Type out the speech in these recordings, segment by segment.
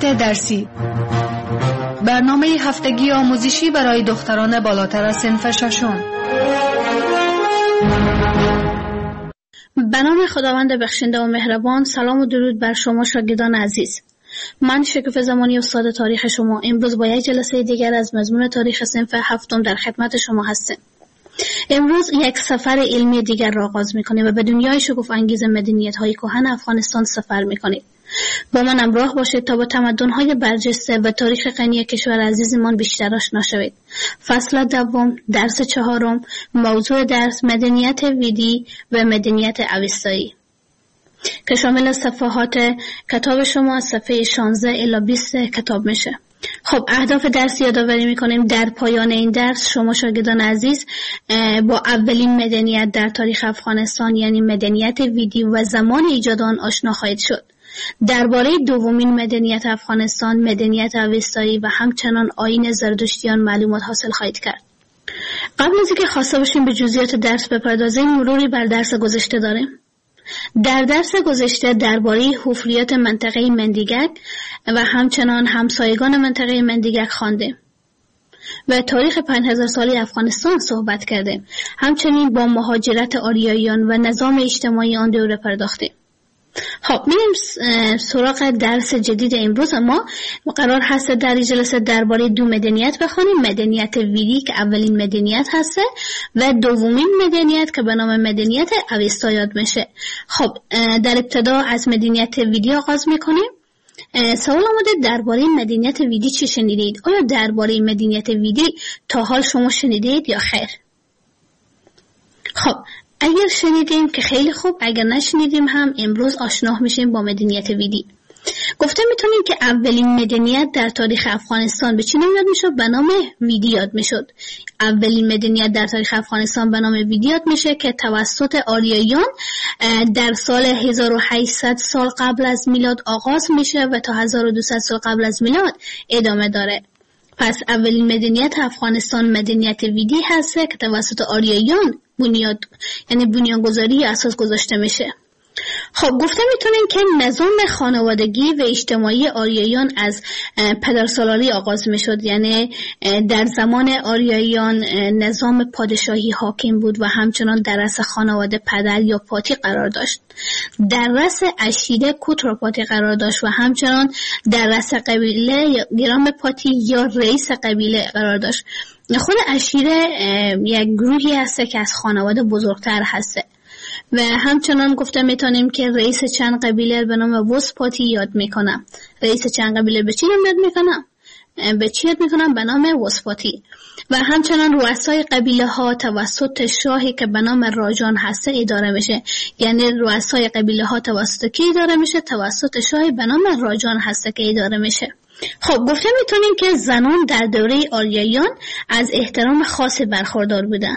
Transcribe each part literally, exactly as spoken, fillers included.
مدیریت درسی، برنامه هفتگی آموزشی برای دختران بالاتر از صنف ششم. به نام خداوند بخشنده و مهربان. سلام و درود بر شما شاگردان عزیز. من شکوفه زمانی استاد تاریخ شما امروز با یک جلسه دیگر از مضمون تاریخ صنف هفتم در خدمت شما هستم. امروز یک سفر علمی دیگر را آغاز می‌کنیم و به دنیای شگفت انگیز مدنیت‌های کهن افغانستان سفر می‌کنیم. با من همراه باشید تا با تمدن‌های برجسته و تاریخ غنی کشور عزیزمان بیشتر آشنا شوید. فصل دوم، درس چهارم، موضوع درس مدنیت ویدی و مدنیت اوستایی که شامل صفحات کتاب شما از صفحه شانزده الی بیست کتاب میشه. خب اهداف درس یادآوری میکنیم. در پایان این درس شما شاگردان عزیز با اولین مدنیت در تاریخ افغانستان یعنی مدنیت ویدی و زمان ایجاد آن آشنا خواهید شد. درباره دومین مدنیت افغانستان، مدنیت اوستایی و همچنان آیین زرتشتیان معلومات حاصل خواهید کرد. قبل از اینکه خواسته باشیم به جزئیات درس بپردازیم، مروری بر درس گذشته داریم. در درس گذشته درباره حفریات منطقه مندیگک و همچنان همسایگان منطقه مندیگک خواندیم و تاریخ پنج هزار سالی افغانستان صحبت کردیم. همچنین با مهاجرت آریاییان و نظام اجتماعی آن دوره پرداختیم. خب میریم سراغ درس جدید امروز. ما قرار هست در این جلسه درباره دو مدنیت بخونیم. مدنیت ویدی که اولین مدنیت هسته و دومین مدنیت که به نام مدنیت اوستا یاد میشه. خب در ابتدا از مدنیت ویدی آغاز میکنیم. سوال آمده درباره مدنیت ویدی چی شنیدید؟ آیا درباره مدنیت ویدی تا حال شما شنیدید یا خیر؟ خب اگر شنیدیم که خیلی خوب، اگر نشنیدیم هم امروز آشنا میشیم با مدنیت ویدی. گفته میتونیم که اولین مدنیت در تاریخ افغانستان به چی نام یاد میشد؟ به نام ویدی یاد میشد. اولین مدنیت در تاریخ افغانستان به نام ویدی یاد میشه که توسط آریاییان در سال هزار و هشتصد سال قبل از میلاد آغاز میشه و تا هزار و دویست سال قبل از میلاد ادامه داره. پس اولین مدنیت افغانستان مدنیت ویدی هسته که توسط آریاییان بنیاد یعنی بنیانگذاری اساس گذاشته میشه. خب گفته میتونیم که نظام خانوادگی و اجتماعی آریاییان از پدرسالاری آغاز میشد، یعنی در زمان آریاییان نظام پادشاهی حاکم بود و همچنان در رأس خانواده پدر یا پاتی قرار داشت. در رأس عشیره کوتراپاتی قرار داشت و همچنان در رأس قبیله گرام پاتی یا رئیس قبیله قرار داشت. خود عشیره یک گروهی هسته که از خانواده بزرگتر هسته و همچنان گفته میتونیم که رئیس چند قبیله به نام وسپاتی یاد میکنم. رئیس چند قبیله به چی نام یاد میکنم؟ به چی یاد میکنم؟ به نام وسپاتی. و همچنان رؤسای قبیله ها توسط شاهی که به نام راجان هسته اداره میشه، یعنی رؤسای قبیله ها توسط کی اداره میشه؟ توسط شاهی به نام راجان هسته که اداره میشه. خب گفته میتونیم که زنان در دوره آریاییان از احترام خاصی برخوردار بودن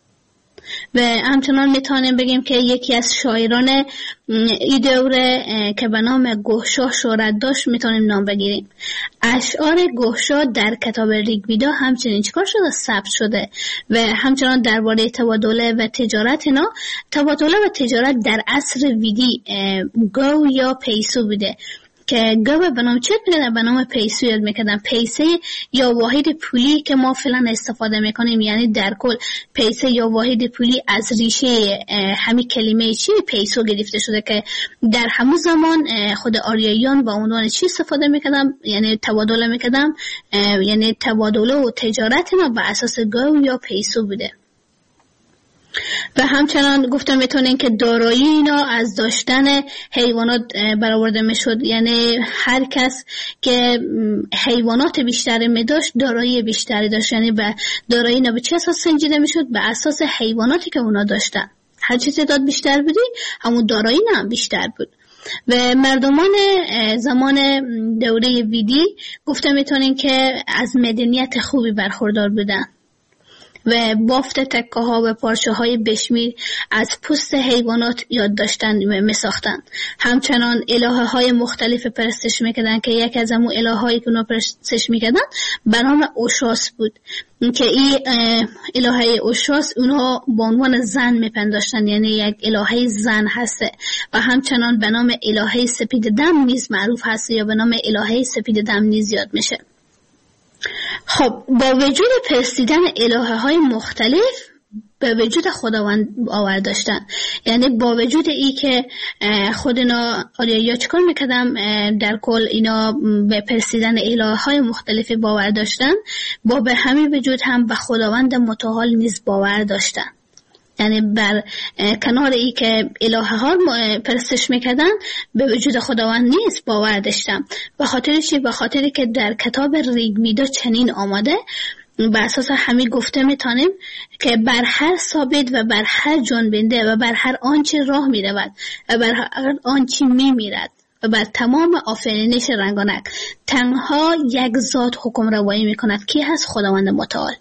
و همچنان میتونیم بگیم که یکی از شاعران این دوره که به نام گوهشاه شهرت داشت میتونیم نام بگیریم. اشعار گوهشاه در کتاب ریگویدا همچنین چیکار شده؟ ثبت شده و همچنان درباره تبادله و تجارت اینا. تبادله و تجارت در عصر ویدی گو یا پیسو بوده که گو به نام چه می‌کردن؟ به نام پیسو یاد می‌کردن. پیسه یا واحد پولی که ما فعلا استفاده می‌کنیم، یعنی در کل پیسه یا واحد پولی از ریشه همین کلمه چی پیسو گرفته شده که در همون زمان خود آریاییان با عنوان چی استفاده می‌کردن؟ یعنی تبادله می‌کردن، یعنی تبادله و تجارت ما بر اساس گو یا پیسو بوده. و همچنان گفتم میتونین که دارایی اینا از داشتن حیوانات برآورده میشد، یعنی هر کس که حیوانات بیشتری می داشت دارایی بیشتری داشت، یعنی به دارایی اینا به چه اساس سنجیده میشد؟ به اساس حیواناتی که اونا داشتن. هر چه تعداد بیشتر بودی همون دارایی هم بیشتر بود. و مردمان زمان دوره ویدی گفتم میتونین که از مدنیت خوبی برخوردار بودن و بافت تکه ها و پارچه های بشمیر از پوست حیوانات یاد داشتن و میساختن. همچنان الهه های مختلف پرستش میکردن که یک از امو الهه هایی که اونا پرستش میکردن به نام اوشاس بود که این الهه اوشاس اونها به عنوان زن میپنداشتن، یعنی یک الهه زن هسته. و همچنان به نام الهه سپید دم نیز معروف هست یا به نام الهه سپید دم نیز یاد میشه. خب با وجود پرستیدن الهه های مختلف به وجود خداوند باور داشتن، یعنی با وجود ای که خود اینا یا چیکار میکردم در کل اینا به پرستیدن الهه های مختلف باور داشتن، با به همین وجود هم به خداوند متعال نیز باور داشتن. یعنی بر کنار ای که الهه ها پرستش میکردن به وجود خداوند نیست باور داشتن. به خاطر چی؟ به خاطری که در کتاب ریگ میدا چنین آماده، بر اساس همین گفته میتونیم که بر هر ثابت و بر هر جنبنده و بر هر آنچه راه میرود و بر هر آنچه میمیرد و بر تمام آفرینش رنگانک تنها یک ذات حکم روایی میکند. کی هست؟ خداوند متعال.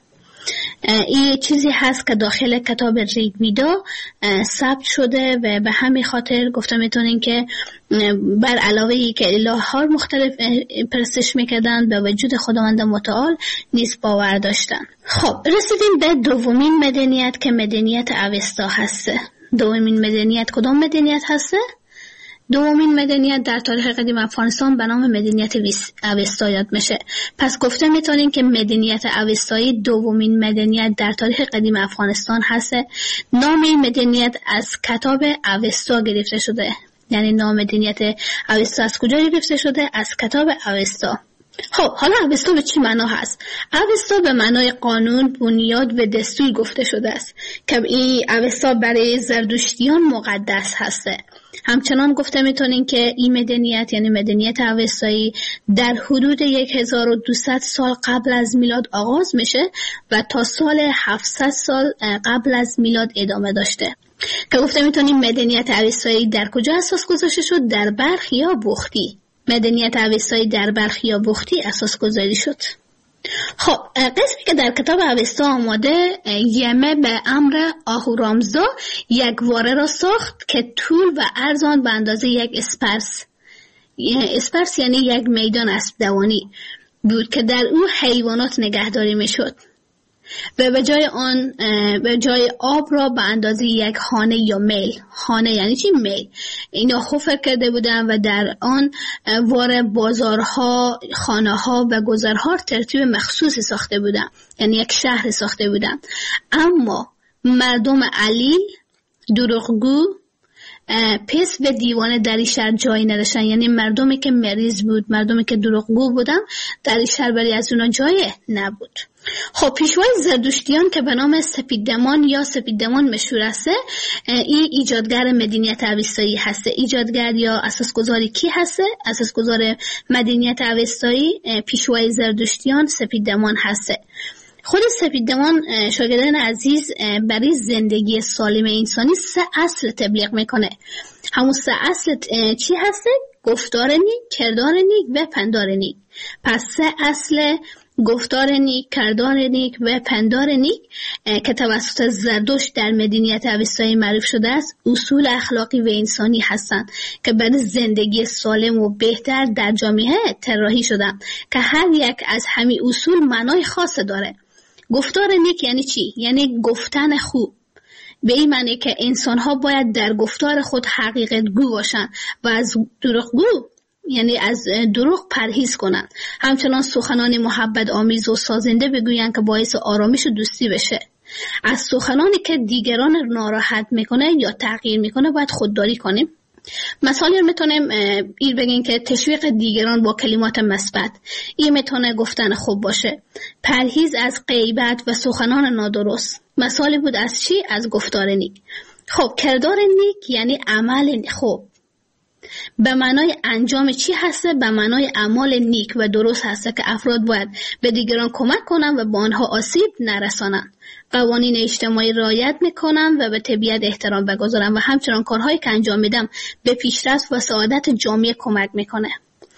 این چیزی هست که داخل کتاب ریگ میدا ثبت شده و به همین خاطر گفته میتونین که بر علاوه ای که الهه ها مختلف پرستش میکردن به وجود خداوند متعال نیز باور داشتن. خب رسیدیم به دومین مدنیت که مدنیت اوستا هسته. دومین مدنیت کدام مدنیت هسته؟ دومین مدنیت در تاریخ قدیم افغانستان به نام مدنیت اوستا یاد میشه. پس گفته میتونیم که مدنیت اوستایی دومین مدنیت در تاریخ قدیم افغانستان هست. نام این مدنیت از کتاب اوستا گرفته شده. یعنی نام مدنیت اوستا از کجا گرفته شده؟ از کتاب اوستا. خب حالا اوستا به چی معنا هست؟ اوستا به معنای قانون، بنیاد و دستور گفته شده است که این اوستا برای زردشتیان مقدس هسته. همچنان گفته میتونین که این مدنیت یعنی مدنیت اوستایی در حدود هزار و دویست سال قبل از میلاد آغاز میشه و تا سال هفتصد سال قبل از میلاد ادامه داشته. که گفته میتونین مدنیت اوستایی در کجا اساس گذاشته شد؟ در بلخ یا بختی. مدنیت اوستایی در بلخ یا بختی اساس گذاری شد. خب قسمی که در کتاب اوستا آماده، یمه به امر آهورامزدا یک واره را ساخت که طول و عرض آن به اندازه یک اسپرس، اسپرس یعنی یک میدان اسب دوانی بود که در او حیوانات نگهداری میشد و به جای آن به جای آب را به اندازه یک خانه یا میل، خانه یعنی چی؟ میل، اینا حفر کرده بودن و در آن واره بازارها، خانه ها و گذرها ترتیب مخصوصی ساخته بودن، یعنی یک شهر ساخته بودن. اما مردم علیل، دروغگو، پس و دیوانه در این شهر جایی نداشتن، یعنی مردمی که مریض بود، مردمی که دروغگو بودن در این شهر برای از اونا جایی نبود. خب پیشوای زردشتیان که به نام سپیددمان یا سپیددمان مشهور است، این ایجادگر مدنیت اوستایی هست. ایجادگر یا اساسگذاری کی هست؟ اساسگذار مدنیت اوستایی پیشوای زردشتیان سپیددمان هست. خود سپیددمان شاگردان عزیز برای زندگی سالم انسانی سه اصل تبلیغ میکنه. همون سه اصل چی هست؟ گفتار نیک، کردار نیک و پندار نیک. پس سه اصل گفتار نیک، کردار نیک و پندار نیک که توسط زردشت در مدنیت اوستایی معروف شده است، اصول اخلاقی و انسانی هستند که برای زندگی سالم و بهتر در جامعه طراحی شدند که هر یک از همین اصول معنای خاص داره. گفتار نیک یعنی چی؟ یعنی گفتن خوب. به این معنی که انسان‌ها باید در گفتار خود حقیقت گو باشن و از دروغگو یعنی از دروغ پرهیز کنن. همچنان سخنان محبت آمیز و سازنده بگویند که باعث آرامش و دوستی بشه. از سخنانی که دیگران ناراحت میکنه یا تغییر میکنه باید خودداری کنیم. مثالی میتونیم این بگیم که تشویق دیگران با کلمات مثبت، این میتونه گفتن خوب باشه. پرهیز از غیبت و سخنان نادرست مثالی بود از چی؟ از گفتار نیک. خب کردار نیک یعنی عمل خوب. به معنای انجام چی هسته؟ به معنای اعمال نیک و درست هسته که افراد باید به دیگران کمک کنن و به آنها آسیب نرسانن. قوانین اجتماعی رعایت میکنن و به طبیعت احترام بگذارن و همچنان کارهایی که انجام میدم به پیشرفت و سعادت جامعه کمک میکنه.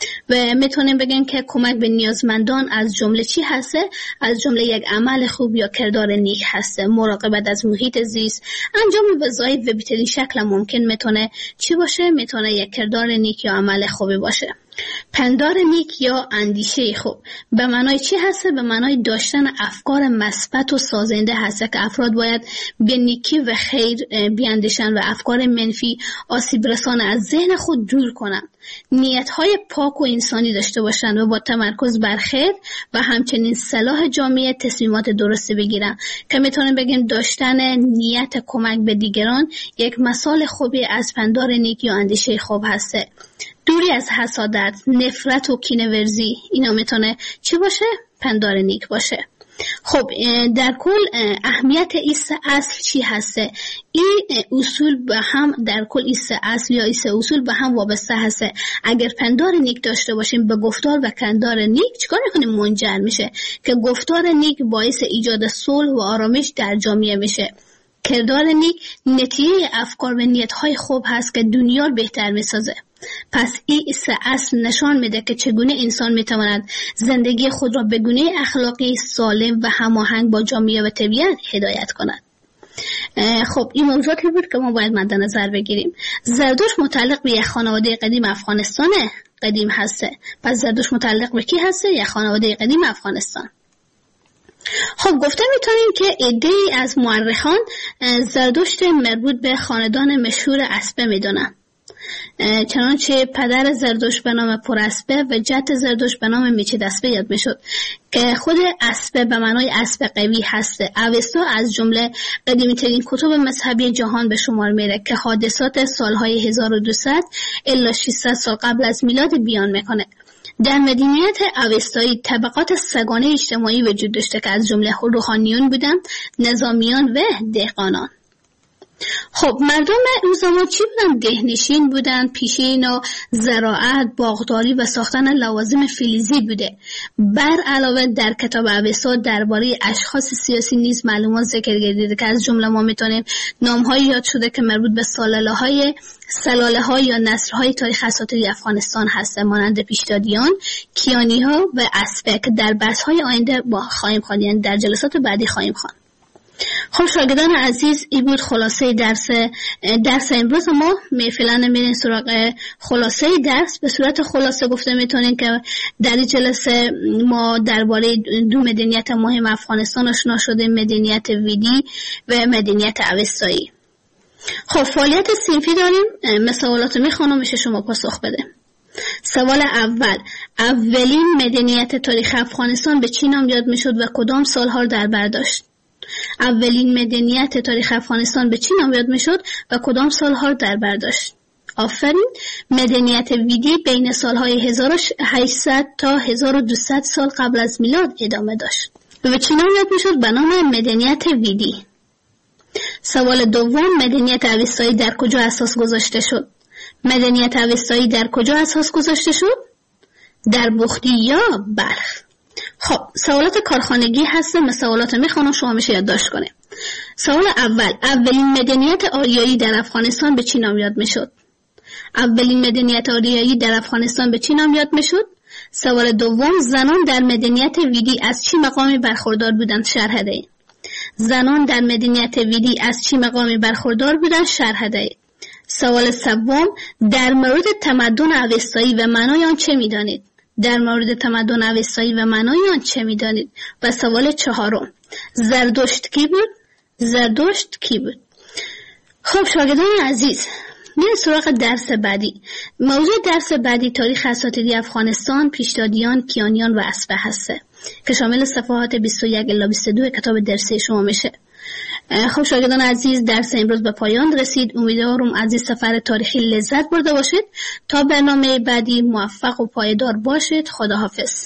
و میتونیم بگیم که کمک به نیازمندان از جمله چی هسته؟ از جمله یک عمل خوب یا کردار نیک هسته. مراقبت از محیط زیست، انجام وظایف و بهترین شکل ممکن میتونه چی باشه؟ میتونه یک کردار نیک یا عمل خوبی باشه. پندار نیک یا اندیشه خوب به معنای چی هسته؟ به معنای داشتن افکار مثبت و سازنده هسته که افراد باید به نیکی و خیر بیاندیشند و افکار منفی آسیب رسان از ذهن خود دور کنند. نیت‌های پاک و انسانی داشته باشند و با تمرکز بر خیر و همچنین صلاح جامعه تصمیمات درست بگیرند که میتونیم بگیم داشتن نیت کمک به دیگران یک مثال خوبی از پندار نیک یا اندیشه خوب هسته. دوری از حسادت، نفرت و کینه‌ورزی، اینا میتونه چی باشه؟ پندار نیک باشه. خب در کل اهمیت این سه اصل چی هسته؟ این اصول به هم در کل این سه اصل یا این سه اصول به هم وابسته هسته. اگر پندار نیک داشته باشیم به گفتار و کردار نیک چیکار میکنیم؟ منجر میشه که گفتار نیک باعث ایجاد صلح و آرامش در جامعه میشه. کردار نیک نتیجه افکار و نیت‌های خوب هست که دنیا رو بهتر میسازه. پس این سه اصل نشان میده که چگونه انسان میتواند زندگی خود را به گونه اخلاقی سالم و هماهنگ با جامعه و طبیعت هدایت کند. خب این موضوعاتی بود که ما باید مد نظر بگیریم. زردشت متعلق به یک خانواده قدیم افغانستان قدیم هسته. پس زردشت متعلق به کی هسته؟ یک خانواده قدیم افغانستان. خب گفته میتونیم که عده‌ای از مورخان زردشت مربوط به خاندان مشهور اسپه میدونن، چنانچه پدر زردشت به نام پراسپه و جد زردشت به نام میچداسپه یاد میشد که خود اسپه به معنای اسب قوی هسته. اوستا از جمله قدیمی‌ترین کتب مذهبی جهان به شمار میره که حادثات سالهای هزار و دویست الی ششصد سال قبل از میلاد بیان میکنه. در مدنیت اوستایی طبقات سگانه اجتماعی وجود داشته که از جمله روحانیون بودن، نظامیان و دهقانان. خب مردم اون زمان چی بودن؟ دهنشین بودن، پیشین و زراعت، باغداری و ساختن لوازم فلزی بوده. بر علاوه در کتاب اوستا درباره اشخاص سیاسی نیز معلومات ذکر گردیده که از جمله ما میتونیم نام‌های یاد شده که مربوط به سلاله‌های سلاله‌ها یا نسل‌های تاریخ اساطیری افغانستان هست، مانند پیشدادیان، کیانی‌ها و اسپه که در بحث‌های آینده با خواهیم خواند، یعنی در جلسات بعدی خواهیم خواند. خب شاگردان عزیز، این بود خلاصه درس درس امروز ما. می فعلا میرین سراغ خلاصه درس. به صورت خلاصه گفته میتونین که در این جلسه ما درباره دو مدنیت مهم افغانستان آشنا شدیم، مدنیت ویدی و مدنیت اوستایی. خب فعالیت صنفی داریم، مسئولات میخوانم میشه شما پاسخ بده. سوال اول، اولین مدنیت تاریخ افغانستان به چی نام یاد میشد و کدام سالها در بر داشت؟ اولین مدنیت تاریخ افغانستان به چی نام یاد میشد و کدام سالها در بر داشت؟ آفرین. مدنیت ویدی بین سالهای هزار و هشتصد تا هزار و دویست سال قبل از میلاد ادامه داشت و به چی نام یاد میشد؟ به نام مدنیت ویدی. سوال دوم، مدنیت اوستایی در کجا اساس گذاشته شد؟ مدنیت اوستایی در کجا اساس گذاشته شد؟ در بختی یا بلخ؟ خب سوالات کارخانگی هست، مسئولات میخوانم شما میشه یادداشت کنه. سوال اول، اولین مدنیت آریایی در افغانستان به چی نام یاد میشد؟ اولین مدنیت آریایی در افغانستان به چی نام یاد میشد؟ سوال دوم، زنان در مدنیت ویدی از چی مقامی برخوردار بودند؟ شرح دهید. زنان در مدنیت ویدی از چی مقامی برخوردار بودند؟ شرح دهید. سوال سوم، در مورد تمدن اوستایی و معنای آن چه میدانید؟ در مورد تمدن اوستایی و معنای آن چه میدانید؟ و سوال چهارم، زردشت کی بود؟ زردشت کی بود؟ خب شاگردان عزیز، میریم سراغ درس بعدی. موضوع درس بعدی تاریخ اساطیری افغانستان، پیشدادیان، کیانیان و اسپه هسته که شامل صفحات بیست و یک الی بیست و دو کتاب درسی شما میشه. خب شاگردان عزیز، درس امروز به پایان رسید. امیدوارم از این سفر تاریخی لذت برده باشید. تا برنامه بعدی موفق و پایدار باشید. خداحافظ.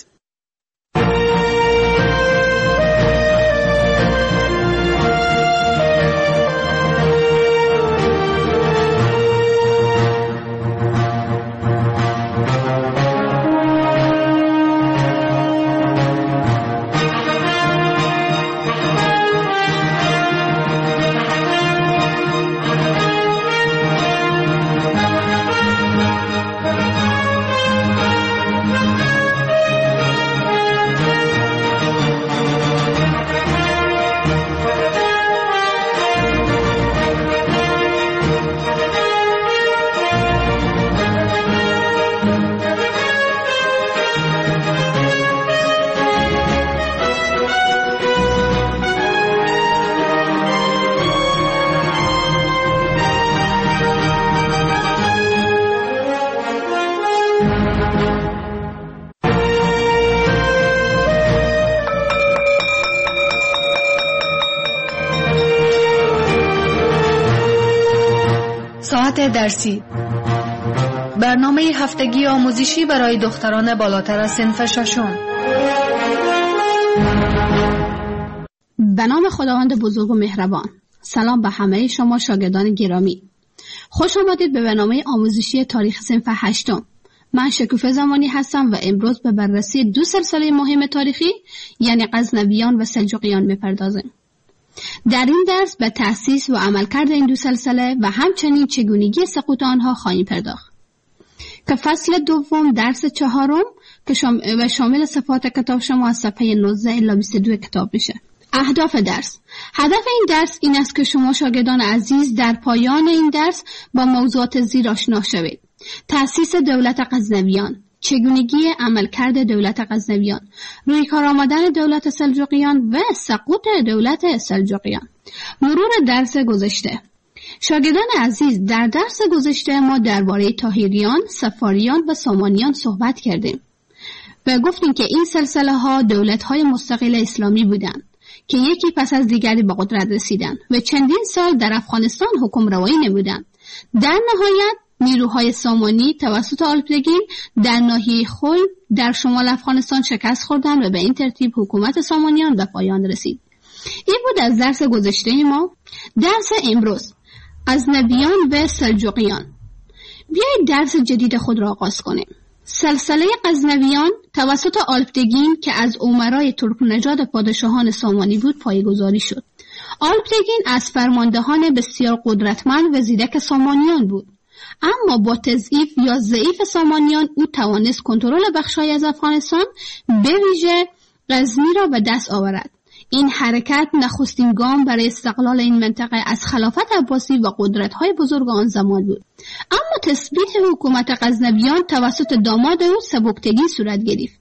مقدمات درسی، برنامه هفتگی آموزشی برای دختران بالاتر از صنف ششم. به نام خداوند بزرگ و مهربان. سلام به همه شما شاگردان گرامی. خوش آمدید به برنامه آموزشی تاریخ صنف هشتم. من شکوفه زمانی هستم و امروز به بررسی دو سلسله مهم تاریخی یعنی غزنویان و سلجوقیان می‌پردازیم. در این درس به تأسیس و عملکرد این دو سلسله و همچنین چگونگی سقوط آنها خواهیم پرداخت. که فصل دوم درس چهارم که شام... و شامل صفحات کتاب شما از صفحه نوزده الی بیست و دو کتاب میشه. اهداف درس: هدف این درس این است که شما شاگردان عزیز در پایان این درس با موضوعات زیر آشنا شوید. تأسیس دولت غزنویان، چگونگی عملکرد دولت غزنویان، روی کار آمدن دولت سلجوقیان و سقوط دولت سلجوقیان. مرور درس گذشته. شاگردان عزیز، در درس گذشته ما درباره طاهریان، صفاریان و سامانیان صحبت کردیم و گفتیم که این سلسله ها دولت های مستقل اسلامی بودند که یکی پس از دیگری به قدرت رسیدند و چندین سال در افغانستان حکم روایی نمودند. در نهایت نیروهای سامانی توسط آلپدگین در ناحیه خل در شمال افغانستان شکست خوردند و به این ترتیب حکومت سامانیان به پایان رسید. این بود از درس گذشته ما. درس امروز: غزنویان و سلجوقیان. بیایید درس جدید خود را آغاز کنیم. سلسله غزنویان توسط آلپدگین که از امرای ترک نژاد پادشاهان سامانی بود پایه‌گذاری شد. آلپدگین از فرماندهان بسیار قدرتمند و زیرک سامانیان بود، اما با تضعیف یا ضعیف سامانیان او توانست کنترل بخش‌هایی از افغانستان به ویژه غزنی را به دست آورد. این حرکت نخستین گام برای استقلال این منطقه از خلافت عباسی و قدرت‌های بزرگ آن زمان بود. اما تثبیت حکومت غزنویان توسط داماد او سبکتگین صورت گرفت.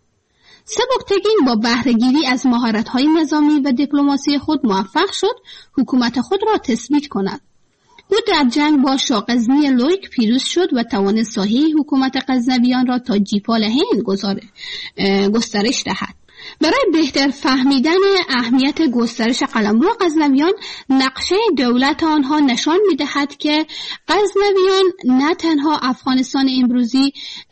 سبکتگین با بهره‌گیری از مهارت‌های نظامی و دیپلماسی خود موفق شد حکومت خود را تثبیت کند. او در جنگ با شاغزنی لویک پیروز شد و توانست ساحه حکومت غزنویان را تا جیپال هند گسترش دهد. برای بهتر فهمیدن اهمیت گسترش قلمرو غزنویان، نقشه دولت آنها نشان می‌دهد که غزنویان نه تنها افغانستان امروزی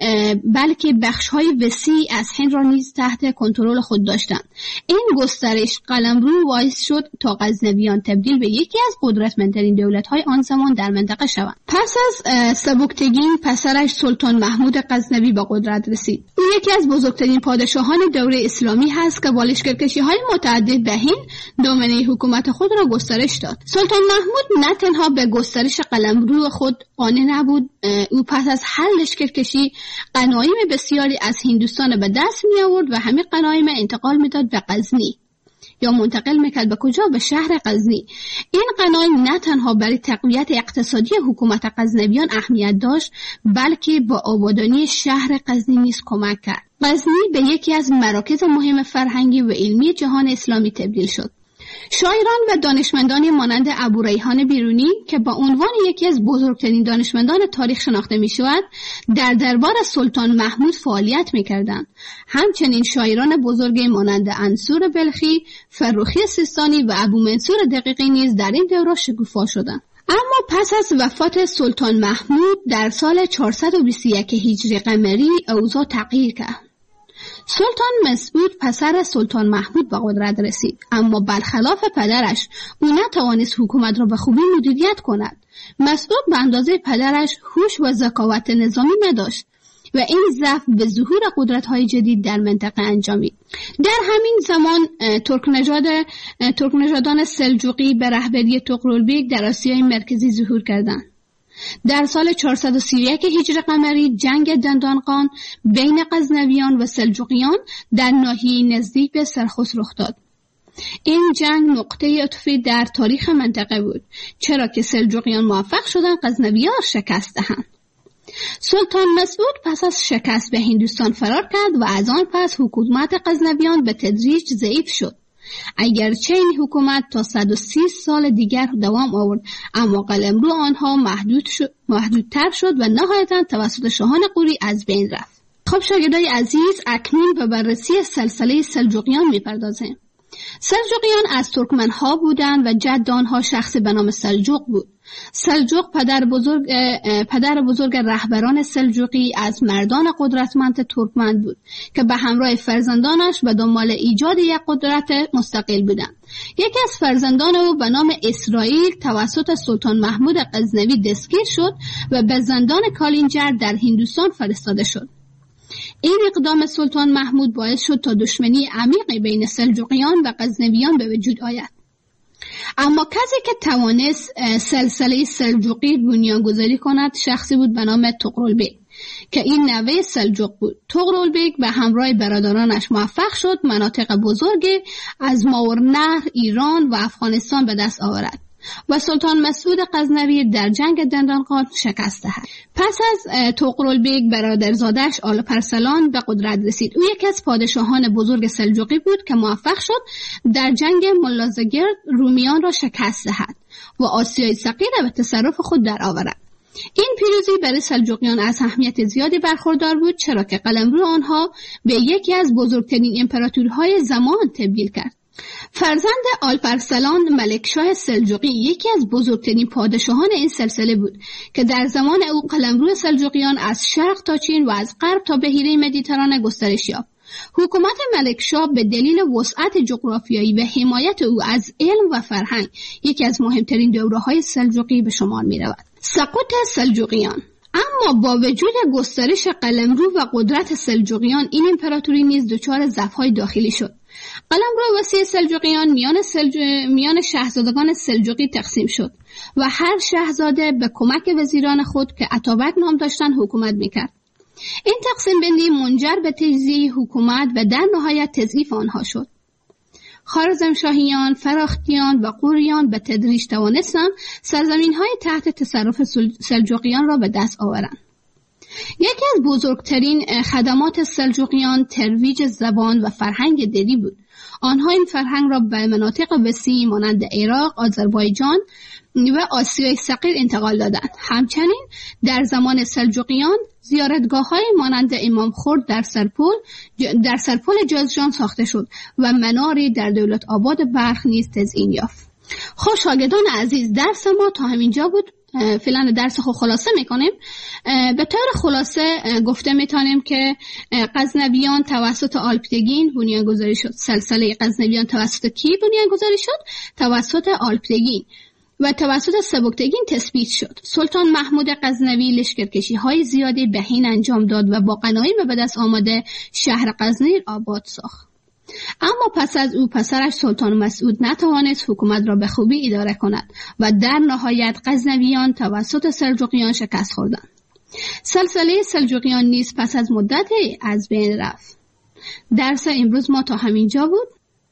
بلکه بخش‌های وسیع از هند را نیز تحت کنترل خود داشتند. این گسترش قلمرو باعث شد تا غزنویان تبدیل به یکی از قدرتمندترین دولت‌های آن زمان در منطقه شوند. پس از سبکتگین، پسرش سلطان محمود غزنوی به قدرت رسید. او یکی از بزرگترین پادشاهان دوره اسلامی هست که با لشکرکشی‌های متعدد به هند دامنه حکومت خود را گسترش داد. سلطان محمود نه تنها به گسترش قلمرو خود قانع نبود، او پس از هر لشکرکشی غنایم بسیاری از هندوستان به دست می آورد و همین غنایم انتقال میداد به غزنی یا منتقل میکرد به کجا؟ به شهر غزنی. این غنایم نه تنها برای تقویت اقتصادی حکومت غزنویان اهمیت داشت بلکه با آبادانی شهر غزنی نیز کمک کرد. غزنی به یکی از مراکز مهم فرهنگی و علمی جهان اسلامی تبدیل شد. شاعران و دانشمندان مانند ابوریحان بیرونی که با عنوان یکی از بزرگترین دانشمندان تاریخ شناخته می شود در دربار سلطان محمود فعالیت می کردند. همچنین شاعران بزرگی مانند انصور بلخی، فروخی سیستانی و ابو منصور دقیقی نیز در این دوره شکوفا شدند. اما پس از وفات سلطان محمود در سال چهارصد و بیست و یک هجری قمری اوضاع تغییر کرد. سلطان مسعود پسر سلطان محمود به قدرت رسید، اما برخلاف پدرش او نتوانست حکومت را به خوبی مدیریت کند. مسعود به اندازه پدرش هوش و ذکاوت نظامی نداشت و این ضعف به ظهور قدرت‌های جدید در منطقه انجامید. در همین زمان ترک نژاد ترک نژادان سلجوقی به رهبری طغرل در آسیای مرکزی ظهور کردند. در سال چهارصد و سی و یک هجری قمری جنگ دندانقان بین غزنویان و سلجوقیان در ناحیه نزدیک به سرخس رخ داد. این جنگ نقطه عطفی در تاریخ منطقه بود، چرا که سلجوقیان موفق شدند غزنویان شکست دهند. سلطان مسعود پس از شکست به هندوستان فرار کرد و از آن پس حکومت غزنویان به تدریج ضعیف شد. اگرچه این حکومت تا صد و سی سال دیگر دوام آورد، اما قلمرو آنها محدود شد، محدودتر شد و نهایتاً توسط شاهان غوری از بین رفت. خب شاگردای عزیز، اکنون به بررسی سلسله سلجوقیان میپردازیم. سلجوقیان از ترکمنها بودند و جد آنها شخص به نام سلجوق بود. سلجوق پدر بزرگ پدر بزرگ رهبران سلجوقی از مردان قدرتمند ترکمن بود که به همراه فرزندانش به دنبال ایجاد یک قدرت مستقل بودند. یکی از فرزندان او به نام اسرائیل توسط سلطان محمود غزنوی دستگیر شد و به زندان کالینجر در هندوستان فرستاده شد. این اقدام سلطان محمود باعث شد تا دشمنی عمیقی بین سلجوقیان و غزنویان به وجود آید. اما کسی که توانست سلسله سلجوقی بنیانگذاری کند شخصی بود به نام طغرلبیگ که این نوه سلجوق بود. طغرلبیگ به همراه برادرانش موفق شد مناطق بزرگی از ماورالنهر، ایران و افغانستان به دست آورد و سلطان مسعود غزنوی در جنگ دندانقان شکست دهد. پس از طغرلبیگ برادرزادش آلپرسلان به قدرت رسید. او یکی از پادشاهان بزرگ سلجوقی بود که موفق شد در جنگ ملازگرد رومیان را شکست دهد و آسیای صغیر را به تصرف خود درآورد. این پیروزی برای سلجوقیان از اهمیت زیادی برخوردار بود، چرا که قلمرو آنها به یکی از بزرگترین امپراتورهای زمان تبدیل کرد. فرزند آلپرسلان ملکشاه سلجوقی یکی از بزرگترین پادشاهان این سلسله بود که در زمان او قلمرو سلجوقیان از شرق تا چین و از غرب تا بحیره مدیترانه گسترش یافت. حکومت ملکشاه به دلیل وسعت جغرافیایی و حمایت او از علم و فرهنگ یکی از مهمترین دوره‌های سلجوقی به شمار می‌رود. سقوط سلجوقیان. اما با وجود گسترش قلمرو و قدرت سلجوقیان، این امپراتوری نیز دچار ضعف‌های داخلی شد. قلمرو وسیع سلجوقیان میان, سلج... میان شاهزادگان سلجوقی تقسیم شد و هر شاهزاده به کمک وزیران خود که اتابک نام داشتند حکومت میکرد. این تقسیم بندی منجر به تجزیه حکومت و در نهایت تضعیف آنها شد. خوارزمشاهیان، فراختیان و قوریان به تدریج توانستند سرزمین‌های تحت تصرف سلجوقیان را به دست آورند. یکی از بزرگترین خدمات سلجوقیان ترویج زبان و فرهنگ دری بود. آنها این فرهنگ را به مناطق وسیعی مانند عراق، آذربایجان و آسیای صغیر انتقال دادند. همچنین در زمان سلجوقیان زیارتگاه‌های مانند امام خورد در سرپل در سرپل جازجان ساخته شد و مناری در دولت آباد بلخ نیز تزیین یافت. خب شاگردان عزیز، درس ما تا همینجا بود. فعلا درس خود خلاصه میکنیم. به طور خلاصه گفته میتونیم که غزنویان توسط آلپتگین بنیانگذاری شد. سلسله غزنویان توسط کی بنیانگذاری شد؟ توسط آلپتگین و توسط سبکتگین تثبیت شد. سلطان محمود غزنوی لشکرکشی های زیادی به هند انجام داد و با غنایم به دست آمده شهر غزنی آباد ساخت. اما پس از او پسرش سلطان مسعود نتوانست حکومت را به خوبی اداره کند و در نهایت غزنویان توسط سلجوقیان شکست خوردند. سلسله سلجوقیان نیز پس از مدتی از بین رفت. درس امروز ما تا همینجا بود.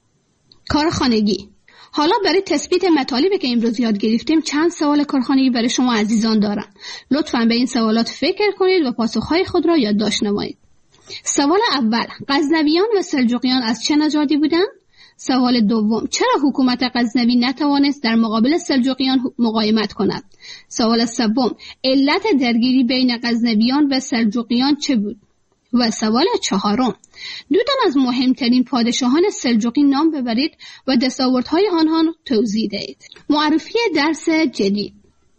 کارخانگی. حالا برای تثبیت مطالبی که امروز یاد گرفتیم چند سوال کارخانگی برای شما عزیزان دارم. لطفاً به این سوالات فکر کنید و پاسخهای خود را یادداشت نمایید. سوال اول، غزنویان و سلجوقیان از چه نژادی بودند؟ سوال دوم، چرا حکومت غزنوی نتوانست در مقابل سلجوقیان مقاومت کند؟ سوال سوم، علت درگیری بین غزنویان و سلجوقیان چه بود؟ و سوال چهارم، دو تن از مهمترین پادشاهان سلجوقی نام ببرید و دستاوردهای آنها توضیح دهید. معرفی درس جدید.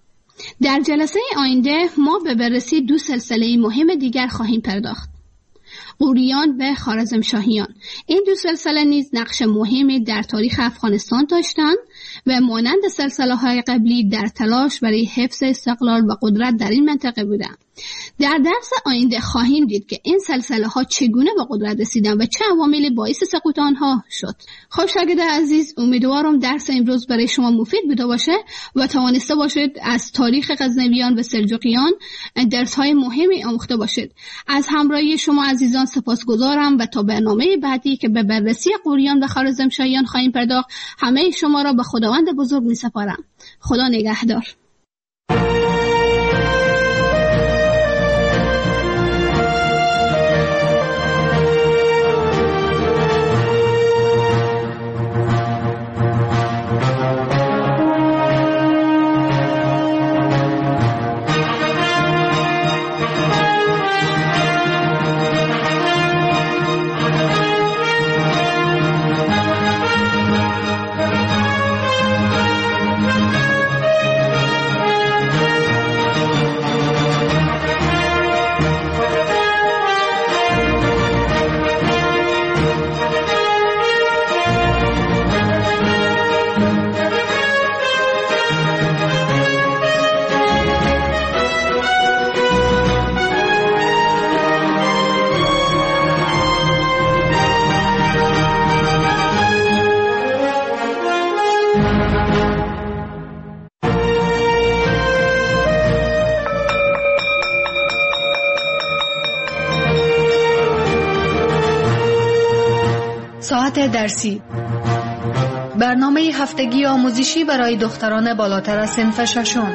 در جلسه آینده ما به بررسی دو سلسله مهم دیگر خواهیم پرداخت: غوریان و خوارزمشاهیان. این دو سلسله نیز نقش مهمی در تاریخ افغانستان داشتند و مانند سلسله‌های قبلی در تلاش برای حفظ استقلال و قدرت در این منطقه بودند. در درس آینده خواهیم دید که این سلسله‌ها چگونه به قدرت رسیدند و چه عواملی باعث سقوط آنها شد. خب شاگردان عزیز، امیدوارم درس امروز برای شما مفید بوده باشه و توانسته باشید از تاریخ غزنویان و سلجوقیان درس‌های مهمی آموخته باشید. از همراهی شما عزیزان سپاسگزارم و تا برنامه بعدی که به بررسی غوریان و خوارزمشاهیان خواهیم پرداخت، همه شما را به خداوند بزرگ می‌سپارم. خدا نگهدار. ساعت درسی، برنامه هفتگی آموزشی برای دختران بالاتر از صنف ششم.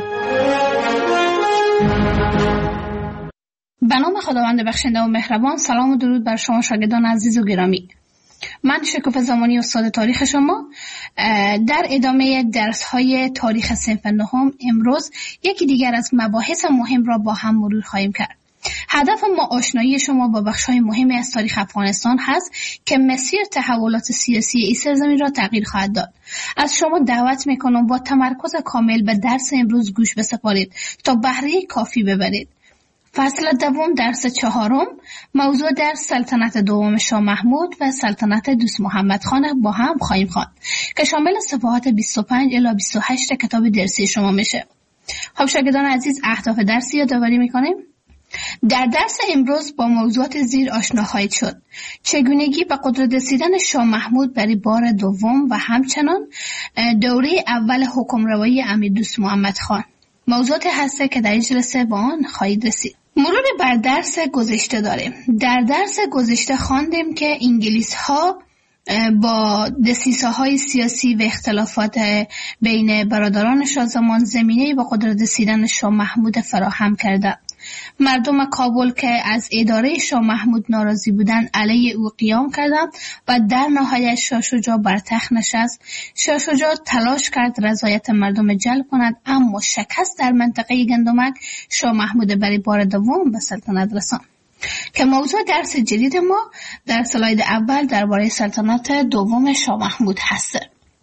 به نام خداوند بخشنده و مهربان. سلام و درود بر شما شاگردان عزیز و گرامی. من شکوفه زمانی استاد تاریخ شما. در ادامه درس‌های تاریخ صنف نهم امروز یکی دیگر از مباحث مهم را با هم مرور خواهیم کرد. هدف ما آشنایی شما با بخش‌های مهمی از تاریخ افغانستان هست که مسیر تحولات سیاسی این سرزمین را تغییر خواهد داد. از شما دعوت می‌کنم با تمرکز کامل به درس امروز گوش بسپارید تا بهره کافی ببرید. فصل دوم درس چهارم، موضوع درس سلطنت دوم شاه محمود و سلطنت دوست محمد خان با هم خواهیم خواند که شامل صفحات بیست و پنج الی بیست و هشت کتاب درسی شما میشه. خب شاگردان عزیز، اهداف درسی یادآوری میکنیم. در درس امروز با موضوعات زیر آشنا خواهید شد: چگونگی به قدرت رسیدن شاه محمود برای بار دوم و همچنان دوره اول حکمروایی امیر دوست محمد خان. موضوعات هسته که در این جلسه با آن خواهید رسید. مرور بر درس گذشته داریم. در درس گذشته خواندیم که انگلیس ها با دسیسه های سیاسی و اختلافات بین برادران شاه زمان زمینه با قدرت رسیدن شاه محمود فراهم کردند. مردم کابل که از اداره شاه محمود ناراضی بودند علیه او قیام کردند و در نهایت شاه شجاع بر تخت نشست. شاه شجاع تلاش کرد رضایت مردم جلب کند، اما شکست در منطقه گندمک شاه محمود برای بار دوم به سلطنت رساند که موضوع درس جدید ما در اسلاید اول درباره سلطنت دوم شاه محمود هست.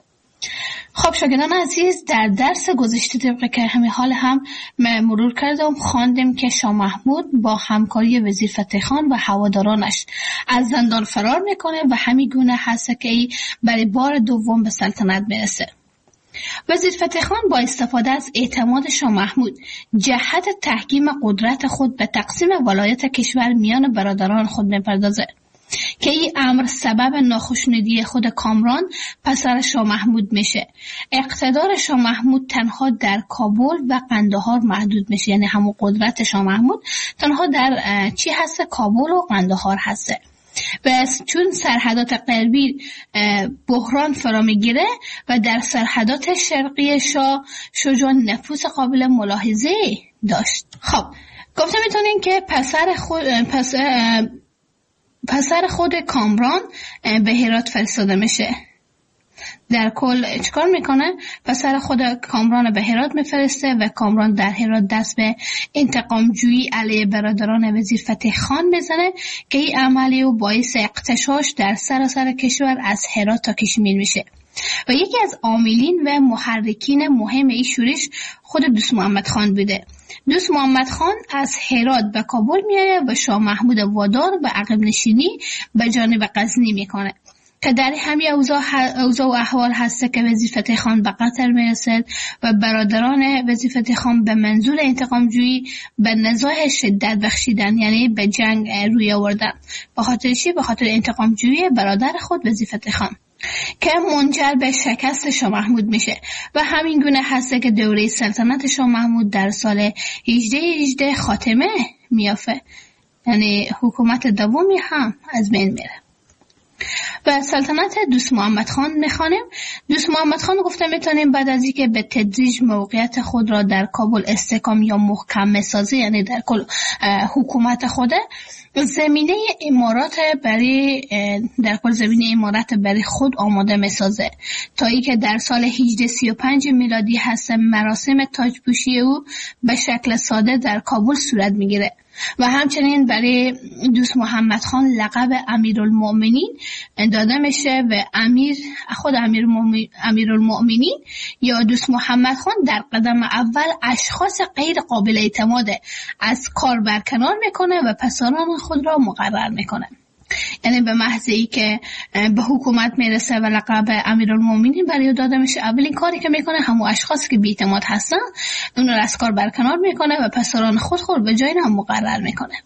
خب شاگردان عزیز، در درس گذشته طبق که همین حال هم مرور کردم خواندیم که شاه محمود با همکاری وزیر فتح خان و هوادارانش از زندان فرار میکنه و همین گونه هست که ای برای بار دوم به سلطنت میرسه. وزیر فتح خان با استفاده از اعتماد شاه محمود جهت تحکیم قدرت خود به تقسیم ولایت کشور میان برادران خود میپردازه که این امر سبب ناخشنودی خود کامران پسر شاه محمود میشه. اقتدار شاه محمود تنها در کابل و قندهار محدود میشه، یعنی همون قدرت شاه محمود تنها در چی هست؟ کابل و قندهار هسته. بس چون سرحدات غربی بحران فرا میگیره و در سرحدات شرقی شاه شجاع نفوذ قابل ملاحظه داشت. خب گفته میتونین که پسر خود پس پسر خود کامران به هرات فرستاده میشه. در کل چیکار میکنه؟ پسر خود کامران به هرات میفرسته و کامران در هرات دست به انتقام جویی علیه برادران وزیر فتح خان میزنه که این عملی و باعث اغتشاش در سراسر کشور از هرات تا کشمیر میشه و یکی از عاملین و محرکین مهم این شورش خود دوست محمد خان بوده. دوست محمد خان از هرات به کابل میاره و شاه محمود وادار به عقب نشینی به جانب غزنی میکنه که در همین اوضاع اوضاع و احوال هست که وزیر فتح خان به قطر میرسد و برادران وزیر فتح خان به منظور انتقام جویی به نزاع شدت بخشیدن، یعنی به جنگ روی آوردن. به خاطر چی؟ به خاطر انتقام جویی برادر خود وزیر فتح خان که منجر به شکست شاه محمود میشه و همین گونه هسته که دوره سلطنت شاه محمود در سال هجده هجده خاتمه میافه، یعنی حکومت دومی هم از بین میره. و سلطنت دوست محمد خان میخوانیم. دوست محمد خان گفته میتونیم بعد از اینکه به تدریج موقعیت خود را در کابل استحکام یا محکم میسازه، یعنی در کل حکومت خوده، زمینه امارات برای در کل زمینه امارات برای خود آماده میسازه تا ای که در سال هجده سی و پنج میلادی هست مراسم تاجپوشی او به شکل ساده در کابل صورت میگیره و همچنین برای دوست محمد خان لقب امیرالمؤمنین داده میشه و امیر خود امیرالمؤمنین یا دوست محمد خان در قدم اول اشخاص غیر قابل اعتماد از کار برکنار میکنه و پسران خود را مقرر میکنه. یعنی به محض ای که به حکومت میرسه و لقب امیرالمؤمنین برای داده میشه، اولین کاری که میکنه همون اشخاصی که بی‌اعتماد هستن اون رو از کار برکنار میکنه و پسران خود خود به جای هم مقرر میکنه.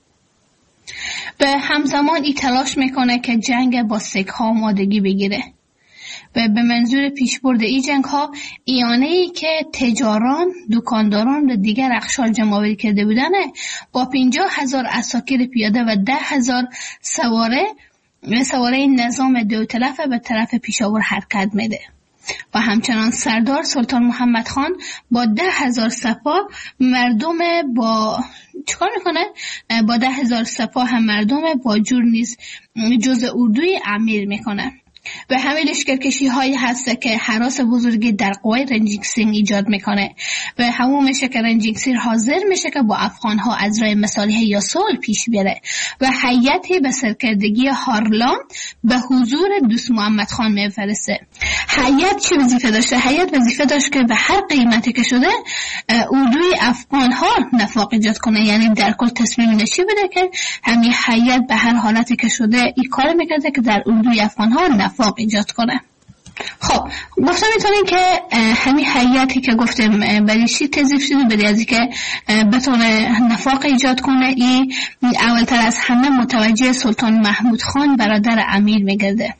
به همزمان ای تلاش میکنه که جنگ با سیک ها آمادگی بگیره و به منظور پیشبرد این جنگ ها ایانه‌ای که تجاران، دکانداران و دیگر اقشار جمع‌آوری کرده بودن با پنجاه هزار عساکر پیاده و ده هزار سواره سواره نظام دوطرفه به طرف پیشاور حرکت میده. و همچنان سردار سلطان محمد خان با ده هزار سپاه مردم با چیکار میکنه؟ با ده هزار سپاه هم مردم با جور نیز جز اردوی امیر میکنه. و همین لشکرکشی هایی هست که هراس بزرگی در قوای رنجین سینگ ایجاد میکنه و همون میشه که رنجین سینگ حاضر میشه که با افغان ها از راه مصالحه یا صلح پیش بره و هیئتی به سرکردگی هارلام به حضور دوست محمد خان میفرسته. هیئت چه وظیفه داشته؟ هیئت وظیفه داشت که به هر قیمتی که شده اردوی افغان ها نفاق ایجاد کنه، یعنی در کل تصمیم نشی بده که همین هیئت به هر حالتی که شده این کار میکرده که در اردوی افغان ها نفاق ایجاد کنه. خب گفتم میتونیم که همین هیئتی که گفتیم برای چی تضیف شده، برای از اینکه بتونه نفاق ایجاد کنه، این اولتر از همه متوجه سلطان محمود خان برادر امیر میگرده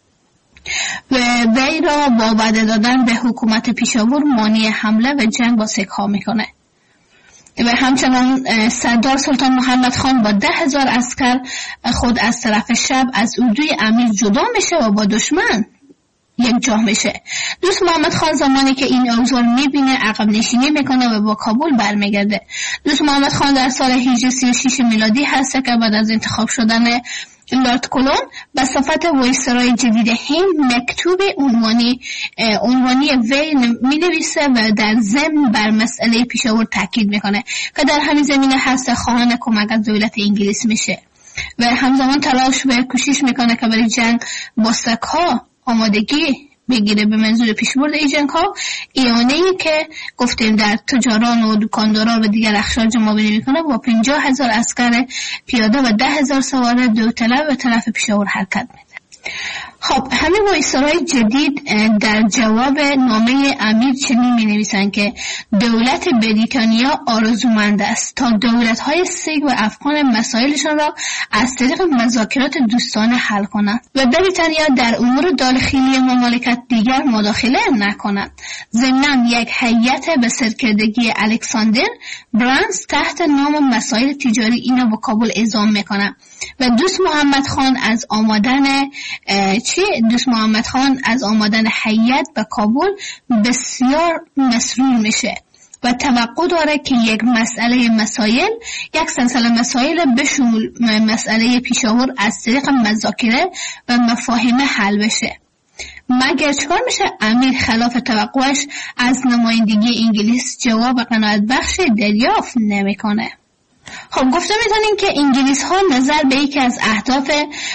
و وی را با وعده دادن به حکومت پیشاور مانع حمله و جنگ با سیک ها میکنه. و همچنان سردار سلطان محمد خان با ده هزار عسکر خود از طرف شب از اردوی امیر جدا میشه و با دشمن یک جا میشه. دوست محمد خان زمانی که این اوضاع میبینه عقب نشینی میکنه و با کابل برمیگرده. دوست محمد خان در سال هجده سی و شش میلادی هست که بعد از انتخاب شدن لارد کلون به صفت وایسرای جدید هند مکتوب عنوانی عنوانی وی می نویسه و در ضمن بر مسئله پیشاور تاکید میکنه که در همین زمینه هست خواهان کمک از دولت انگلیس میشه و همزمان تلاش و کوشش میکنه که برای جنگ با سک‌ها آمادگی بگیره به منظور پیشبرد این جنگ ها. ایانه‌ای که گفتیم در تجاران و دکانداران و دیگر اخشار جمع‌آوری میکنه با پنجاه هزار عسکر پیاده و ده هزار سوار دوطلب به طرف پیشاور حرکت میده. خب همین وایسرای جدید در جواب نامه امیر چنین می نویسند که دولت بریتانیا آرزومند است تا دولت‌های سیک و افغان مسائلشان را از طریق مذاکرات دوستانه حل کنند و بریتانیا در امور داخلی مملکت دیگر مداخله نکند. ضمناً یک هیئت به سرکردگی الکساندر برانس تحت نام مسائل تجاری اینا با کابل اعزام میکنند و دوست محمد خان از آمدن چی دوست محمد خان از آمدن هیئت به کابل بسیار مسرور میشه و توقع داره که یک مسئله مسائل یک سلسله مسائل به شمول مسئله پیشاور از طریق مذاکره و مفاهمه حل بشه. مگر چکار میشه؟ امیر خلاف توقعش از نمایندگی انگلیس جواب قناعت بخش دریافت نمیکنه. خب گفته میتونیم که انگلیس ها نظر به یکی از اهداف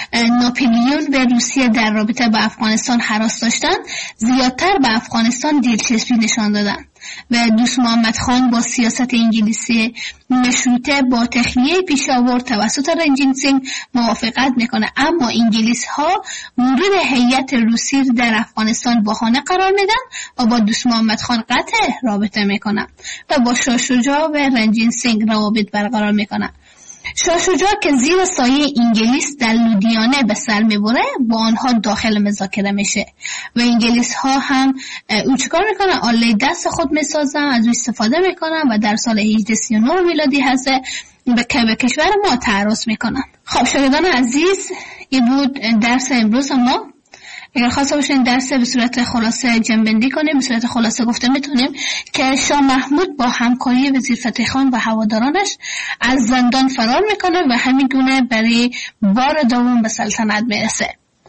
ناپلیون و روسیه در رابطه با افغانستان هراس داشتن زیادتر به افغانستان دلچسبی نشان دادن و دوست محمد خان با سیاست انگلیسی مشروطه با تخلیه پیشاور توسط رنجین سینگ موافقت میکنه، اما انگلیس ها مورد هیئت روسی در افغانستان بهانه قرار میدن و با دوست محمد خان قطع رابطه میکنن و با شاه شجاع و رنجین سینگ روابط برقرار میکنن. شاه شجاع که زیر سایه انگلیس در لودیانه به سر میبره با آنها داخل مذاکره میشه و انگلیس ها هم او چکار میکنن؟ آله دست خود میسازن، از او استفاده میکنن و در سال هجده سی و نه میلادی هست به کشور ما تعرض میکنن. خب شاگردان عزیز، این بود درس امروز ما. اگر خواسته باشین درس به صورت خلاصه جنبندی کنیم، به صورت خلاصه گفته میتونیم که شاه محمود با همکاری وزیر فتح خان و هوادارانش از زندان فرار میکنه و همین گونه برای بار دوم به سلطنت میرسه.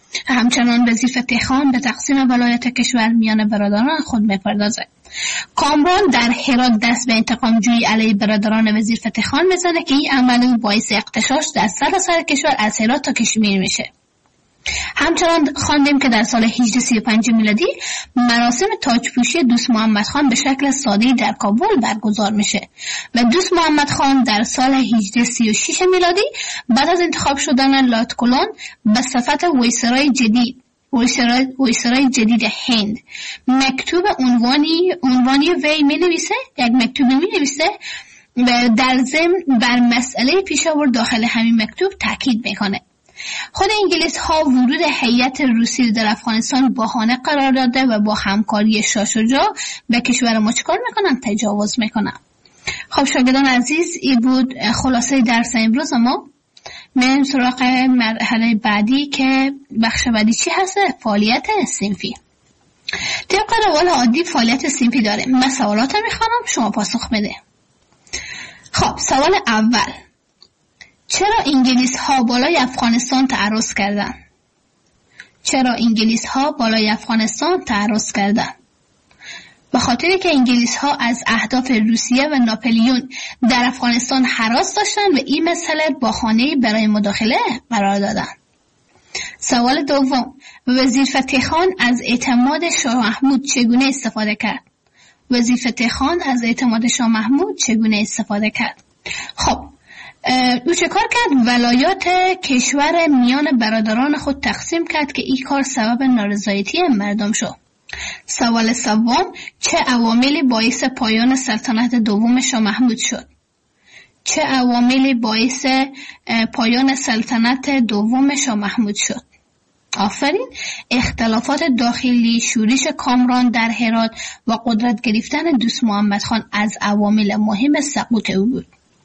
همچنان وزیر فتح خان به تقسیم ولایت کشور میان برادران خود میپردازه. کامران در هرات دست به انتقام جویی علیه برادران وزیر فتح خان میزنه که این عمل باعث اغتشاش در سراسر کشور از هرات تا کشمیر میشه. همچنان خواندیم که در سال هجده سی و پنج میلادی مراسم تاجپوشی دوست محمد خان به شکل ساده‌ای در کابل برگزار میشه و دوست محمد خان در سال هجده سی و شش میلادی بعد از انتخاب شدن لارد کلون به صفت وایسرای جدید وایسرای, وایسرای جدید هند مکتوب عنوانی عنوانی وی می نویسه یک مکتوب می نویسه و در ضمن بر مسئله پیشاور داخل همین مکتوب تاکید میکنه. خود انگلیس ها ورود هیئت روسی در افغانستان بهانه قرار داده و با همکاری شاه شجاع به کشور ما چیکار میکنن؟ تجاوز میکنن. خب شاگردان عزیز، این بود خلاصه درس امروز ما. میریم سراغ مرحله بعدی که بخش بعدی چی هست؟ فعالیت صنفی. طبق روال عادی فعالیت صنفی داره. من سوالات میخوانم، شما پاسخ بده. خب سوال اول: چرا انگلیس ها بالای افغانستان تعرض کردند؟ چرا انگلیس ها بالای افغانستان تعرض کردند؟ به خاطر که انگلیس ها از اهداف روسیه و ناپلیون در افغانستان هراس داشتند و این مسئله با خانه برای مداخله قرار دادند. سوال دوم: وزیر فتح خان از اعتماد شاه محمود چگونه استفاده کرد؟ وزیر فتح خان از اعتماد شاه محمود چگونه استفاده کرد؟ خب او چه کار کرد؟ ولایات کشور میان برادران خود تقسیم کرد که این کار سبب نارضایتی مردم شد. سوال سوم: چه عواملی باعث پایان سلطنت دوم شاه محمود شد؟ چه عواملی باعث پایان سلطنت دوم شاه محمود شد؟ آفرین. اختلافات داخلی، شورش کامران در هرات و قدرت گرفتن دوست محمد خان از عوامل مهم سقوط او بود.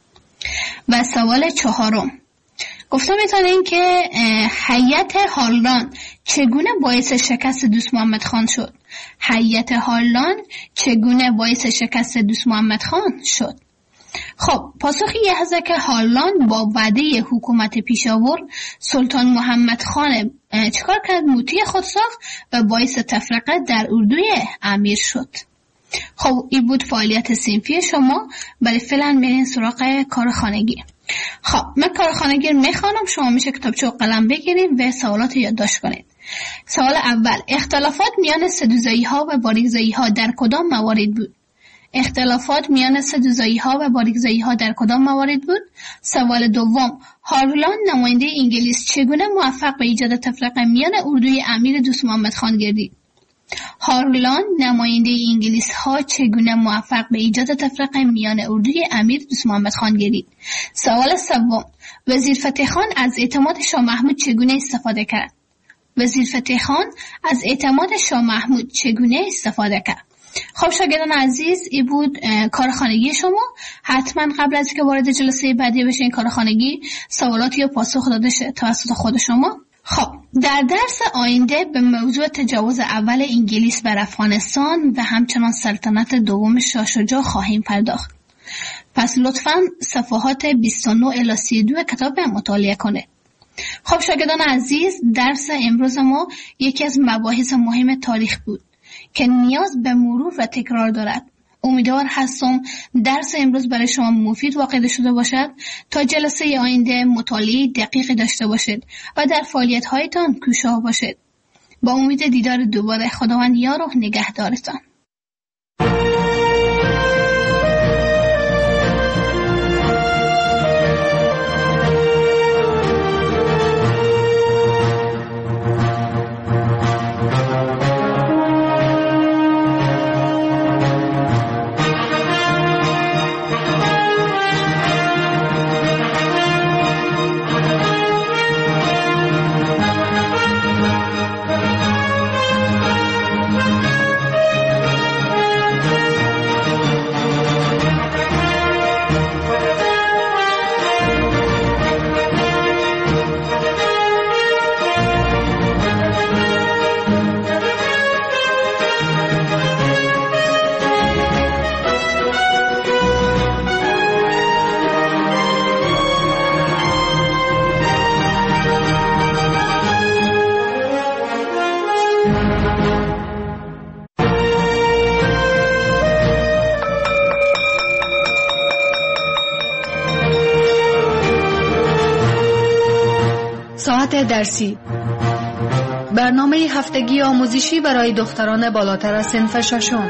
و سوال چهارم: گفتم میتونین که هیئت هارلان چگونه باعث شکست دوست محمد خان شد؟ هیئت هارلان چگونه باعث شکست دوست محمد خان شد؟ خب پاسخی یه هست که هارلان با وعده حکومت پیشاور سلطان محمد خان چکار کرد؟ موتی خود ساخت و باعث تفرقه در اردوی امیر شد. خب این بود فعالیت صنفی شما. برای فعلا برین سراغ کار خانگی. خب من کار خانگی میخوانم، شما میشه کتابچه و قلم بگیرید و سوالات یادداشت کنید. سوال اول: اختلافات میان سدوزایی ها و باریکزایی ها در کدام موارد بود؟ اختلافات میان سدوزایی ها و باریکزایی ها در کدام موارد بود؟ سوال دوم: هارلان نماینده انگلیس چگونه موفق به ایجاد تفرقه میان اردوی امیر دوست محمد خان گردید؟ هارلان نماینده انگلیس ها چگونه موفق به ایجاد تفرقه میان اردوی امیر دوست محمد خان گردید؟ سوال سوم: وزیر فتح خان از اعتماد شاه محمود چگونه استفاده کرد؟ وزیر فتح خان از اعتماد شاه محمود چگونه استفاده کرد؟ خب شاگردان عزیز این بود کار خانگی شما. حتما قبل از که وارد جلسه بعدی بشین کار خانگی سوالاتی رو پاسخ داده شه توسط خود شما. خب در درس آینده به موضوع تجاوز اول انگلیس بر افغانستان و همچنان سلطنت دوم شاه شجاع خواهیم پرداخت. پس لطفاً صفحات بیست و نه الی سی و دو کتاب مطالعه کنید. خب شاگردان عزیز، درس امروز ما یکی از مباحث مهم تاریخ بود که نیاز به مرور و تکرار دارد. امیدوار هستم درس امروز برای شما مفید واقع شده باشد تا جلسه آینده مطالعه دقیقی داشته باشید و در فعالیت هایتان کوشاه باشید. با امید دیدار دوباره، خداوند یار و نگهدارتان. ساعت درسی، برنامه هفتگی آموزشی برای دختران بالاتر از صنف ششم.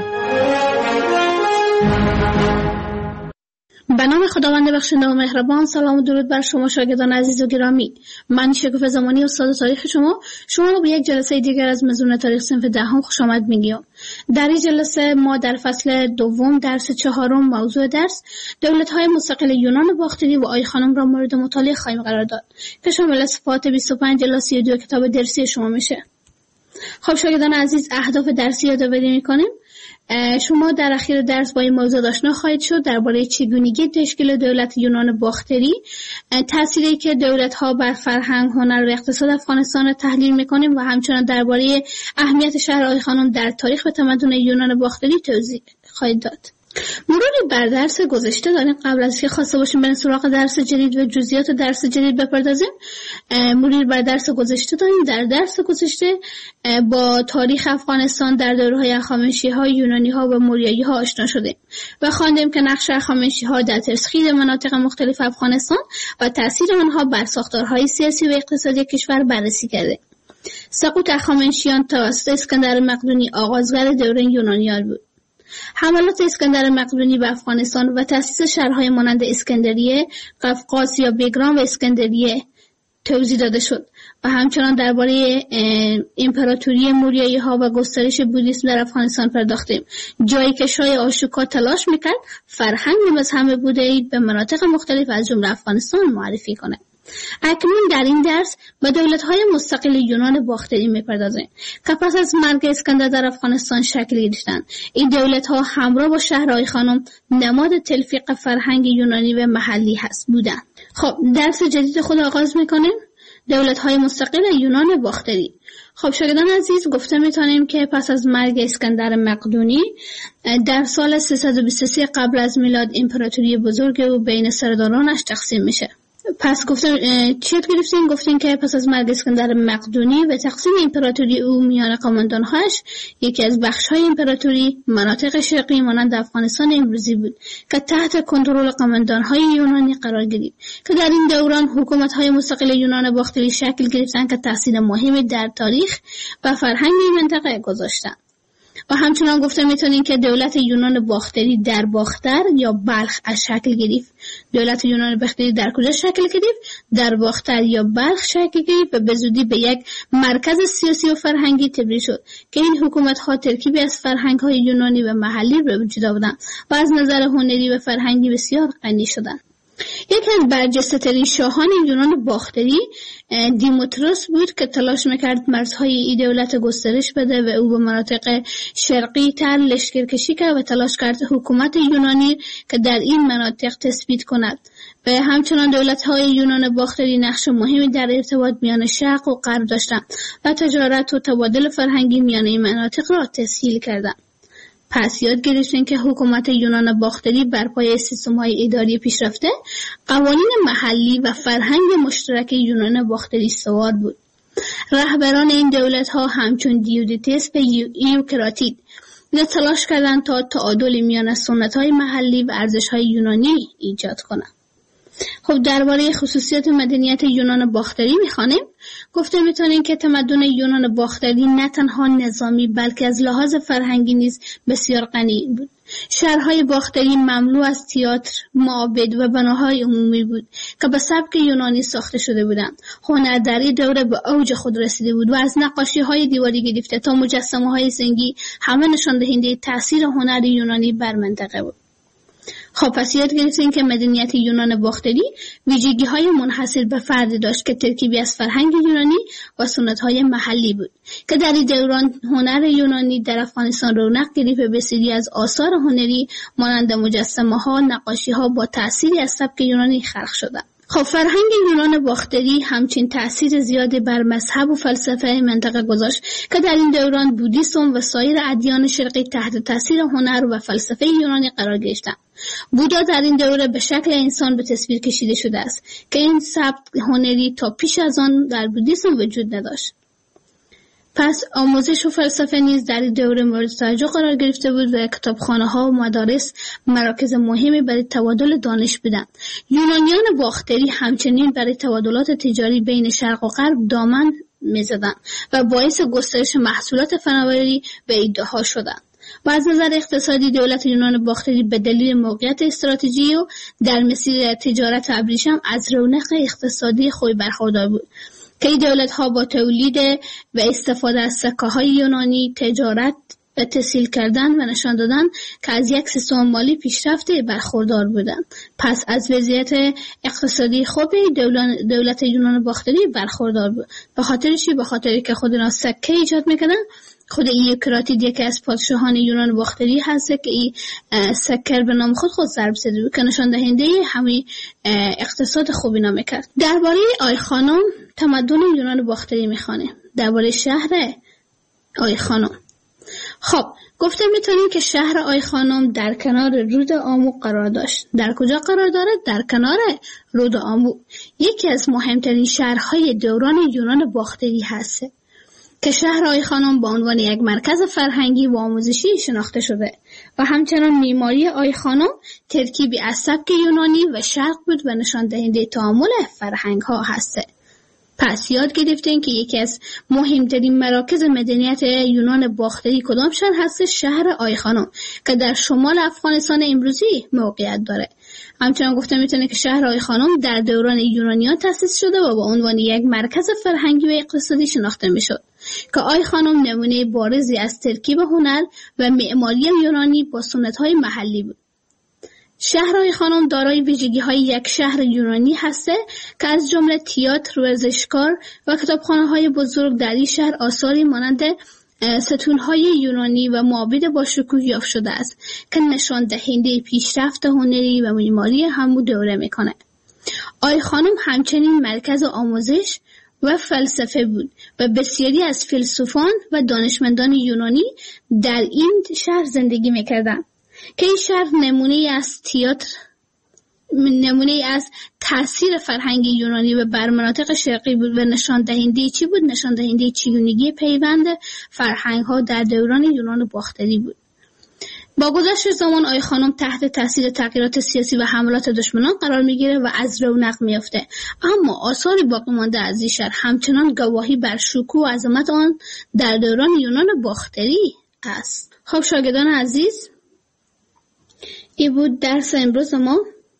به نام خداوند بخشنده و مهربان. سلام و درود بر شما شاگردان عزیز و گرامی. من شکوفه زمانی استاد تاریخ شما شما رو به یک جلسه دیگر از مضمون تاریخ صنف دهم خوش آمد میگم. در این جلسه ما در فصل دوم درس چهارم موضوع درس دولت‌های مستقل یونان باختری و آی خانم را مورد مطالعه خواهیم قرار داد که شامل صفحات بیست و پنج الی سی و دو کتاب درسی شما میشه. خب شاگردان عزیز، اهداف درسی یادآوری می‌کنیم. شما در اخیر درس با این موضوع آشنا خواهید شد درباره چگونگی تشکیل دولت یونان باختری، تأثیری که دولت‌ها بر فرهنگ، هنر و اقتصاد افغانستان را تحلیل می‌کنیم و همچنین درباره اهمیت شهرهای خانم در تاریخ و تمدن یونان باختری توضیح خواهید داد. مروری بر درس گذشته داریم. قبل از که خواسته باشیم بریم سراغ درس جدید و جزئیات درس جدید بپردازیم، مرور بر درس گذشته داریم. در درس گذشته با تاریخ افغانستان در دوره‌های هخامنشی‌ها، یونانی‌ها و موریایی‌ها آشنا شدیم و خواندیم که نقش هخامنشی‌ها در تسخیر مناطق مختلف افغانستان و تأثیر آنها بر ساختارهای سیاسی و اقتصادی کشور بررسی کردیم. سقوط هخامنشیان توسط اسکندر مقدونی آغازگر دوره یونانیان بود. حملات اسکندر مقدونی به افغانستان و تأسیس شهرهای مانند اسکندریه، قفقاز یا بگرام و اسکندریه توضیح داده شد و همچنان درباره امپراتوری موریایی ها و گسترش بودیسم در افغانستان پرداختیم، جایی که شاه آشوکا تلاش میکرد فرهنگ مذهب بودایی به مناطق مختلف از جمله افغانستان معرفی کنه. اکنون در این درس به دولت‌های مستقل یونان باختری می‌پردازیم که پس از مرگ اسکندر در افغانستان شکل گرفتند. این دولت‌ها همراه با شهرهای خانم نماد تلفیق فرهنگ یونانی و محلی هست بودند. خب درس جدید خود آغاز می‌کنیم. دولت‌های مستقل یونان باختری. خب شاگردان عزیز، گفته می‌تونیم که پس از مرگ اسکندر مقدونی در سال سیصد و بیست و سه قبل از میلاد امپراتوری بزرگ او بین سردارانش تقسیم میشه. پس گفتم چی یاد گرفتیم؟ گفتیم که پس از مرگ اسکندر مقدونی و تقسیم امپراتوری او میان قماندان‌هاش، یکی از بخش‌های امپراتوری مناطق شرقی مانند افغانستان امروزی بود که تحت کنترل قماندان‌های یونانی قرار گرفت که در این دوران حکومت‌های مستقل یونان باختری شکل گرفتند که تأثیر مهمی در تاریخ و فرهنگ این منطقه گذاشتند. و همچنان گفته میتونیم که دولت یونان باختری در باختر یا بلخ از شکل گرفت. دولت یونان باختری در کجا شکل گرفت؟ در باختر یا بلخ شکل گرفت و به زودی به یک مرکز سیاسی و فرهنگی تبدیل شد که این حکومت ها ترکیبی از فرهنگ های یونانی و محلی به وجود آوردند و از نظر هنری و فرهنگی بسیار غنی شدند. یکی از برجسته ترین شاهان یونان باختری دیموتروس بود که تلاش میکرد مرزهای این دولت گسترش بده و او به مناطق شرقی تر لشکرکشی کرد و تلاش کرد حکومت یونانی که در این مناطق تثبیت کند و همچنان دولت‌های یونان باختری نقش مهمی در ارتباط میان شرق و غرب داشتند و تجارت و تبادل فرهنگی میان این مناطق را تسهیل کردند. پس یاد گرفتیم که حکومت یونان باختری بر پایه سیستم‌های اداری پیشرفته، قوانین محلی و فرهنگ مشترک یونان باختری سوار بود. رهبران این دولت‌ها همچون دیودیتس و ایوکراتید تلاش کردند تا تعادل میان سنت‌های محلی و ارزش‌های یونانی ایجاد کنند. خب درباره خصوصیات مدنیت یونان باختری می‌خوانیم. گفته می‌تونیم که تمدن یونان باختری نه تنها نظامی بلکه از لحاظ فرهنگی نیز بسیار غنی بود. شهرهای باختری مملو از تئاتر، معابد و بناهای عمومی بود که به سبک یونانی ساخته شده بودند. هنر در این دوره به اوج خود رسیده بود و از نقاشی‌های دیواری گرفته تا مجسمه‌های سنگی همه نشان دهنده تأثیر هنر یونانی بر منطقه بود. خب پس یاد گرفتیم که مدنیت یونان باختری ویژگی‌های منحصر به فرد داشت که ترکیبی از فرهنگ یونانی و سنت‌های محلی بود که در این دوران هنر یونانی در افغانستان رونق گرفت و بسیاری از آثار هنری مانند مجسمه‌ها، نقاشی‌ها با تأثیری از سبک یونانی خلق شدند. خب فرهنگ یونان باختری همچنین تأثیر زیادی بر مذهب و فلسفه منطقه گذاشت که در این دوران بودیسم و سایر ادیان شرقی تحت تأثیر هنر و فلسفه یونانی قرار گرفتند. بودا در این دوره به شکل انسان به تصویر کشیده شده است که این سبک هنری تا پیش از آن در بودیسم وجود نداشت. پس آموزش و فلسفه نیز در این دوره مورد توجه قرار گرفته بود و کتابخانه‌ها و مدارس مراکز مهمی برای تبادل دانش بودند. یونانیان باختری همچنین برای تبادلات تجاری بین شرق و غرب دامن می‌زدند و باعث گسترش محصولات فناوری و ایده‌ها شدند. و از نظر اقتصادی دولت یونان باختری به دلیل موقعیت استراتژیکی و در مسیر تجارت ابریشم از رونق اقتصادی خوبی برخوردار بود که این دولت‌ها با تولید و استفاده از سکه‌های یونانی تجارت و تسهیل کردن و نشان دادن که از یک سیستم مالی پیشرفته برخوردار بودند. پس از وضعیت اقتصادی خوبی دولت یونان باختری برخوردار بود. به خاطر چی؟ به خاطر که خود اینا سکه ایجاد میکردن خود ایوکراتید یکی از پادشاهان یونان باختری هست که این سکر به نام خود خود ضرب زده بود که نشان دهنده همین اقتصاد خوبی نام کرد. درباره آی خانم تمدن یونان باختری میخوانه. درباره شهر آی خانم خب گفته میتونیم که شهر آی خانم در کنار رود آمو قرار داشت. در کجا قرار داره؟ در کنار رود آمو. یکی از مهمترین شهرهای دوران یونان باختری هست که شهر آی خانم به عنوان یک مرکز فرهنگی و آموزشی شناخته شده و همچنان معماری آی خانم ترکیبی از سبک یونانی و شرق بود و نشان دهنده تعامل فرهنگ ها هست. پس یاد گرفتین که یکی از مهمترین مراکز مدنیت یونان باختری کدام شهر هست؟ شهر آی خانم که در شمال افغانستان امروزی موقعیت داره. همچنان گفته میتونه که شهر آی خانم در دوران یونانیان تأسیس شده و به عنوان یک مرکز فرهنگی و اقتصادی شناخته میشد که آی خانم نمونه بارزی از ترکیب هنر و معماری یونانی با سنت‌های محلی بود. شهر آی خانم دارای ویژگی‌های یک شهر یونانی هسته که از جمله تئاتر، ورزشکار و کتابخانه‌های بزرگ در این شهر آثاری مانند ستون‌های یونانی و معابد با شکوه یافت شده است که نشان دهنده پیشرفت هنری و معماری همو دوره میکنه. آی خانم همچنین مرکز آموزش و فلسفه بود و بسیاری از فیلسوفان و دانشمندان یونانی در این شهر زندگی میکردند که این شهر نمونه از تئاتر نمونه از تاثیر فرهنگی یونانی و بر مناطق شرقی بود و نشان دهنده چی بود؟ نشان دهنده چگونگی پیوند فرهنگ ها در دوران یونان باختری بود. با گذشت زمان آی خانم تحت تاثیر تغییرات سیاسی و حملات دشمنان قرار میگیره و از رونق میافته، اما آثار باقی مانده از این شهر همچنان گواهی بر شکوه و عظمت آن در دوران یونان باختری است. خب شاگردان عزیز، این بود درس امروز ما.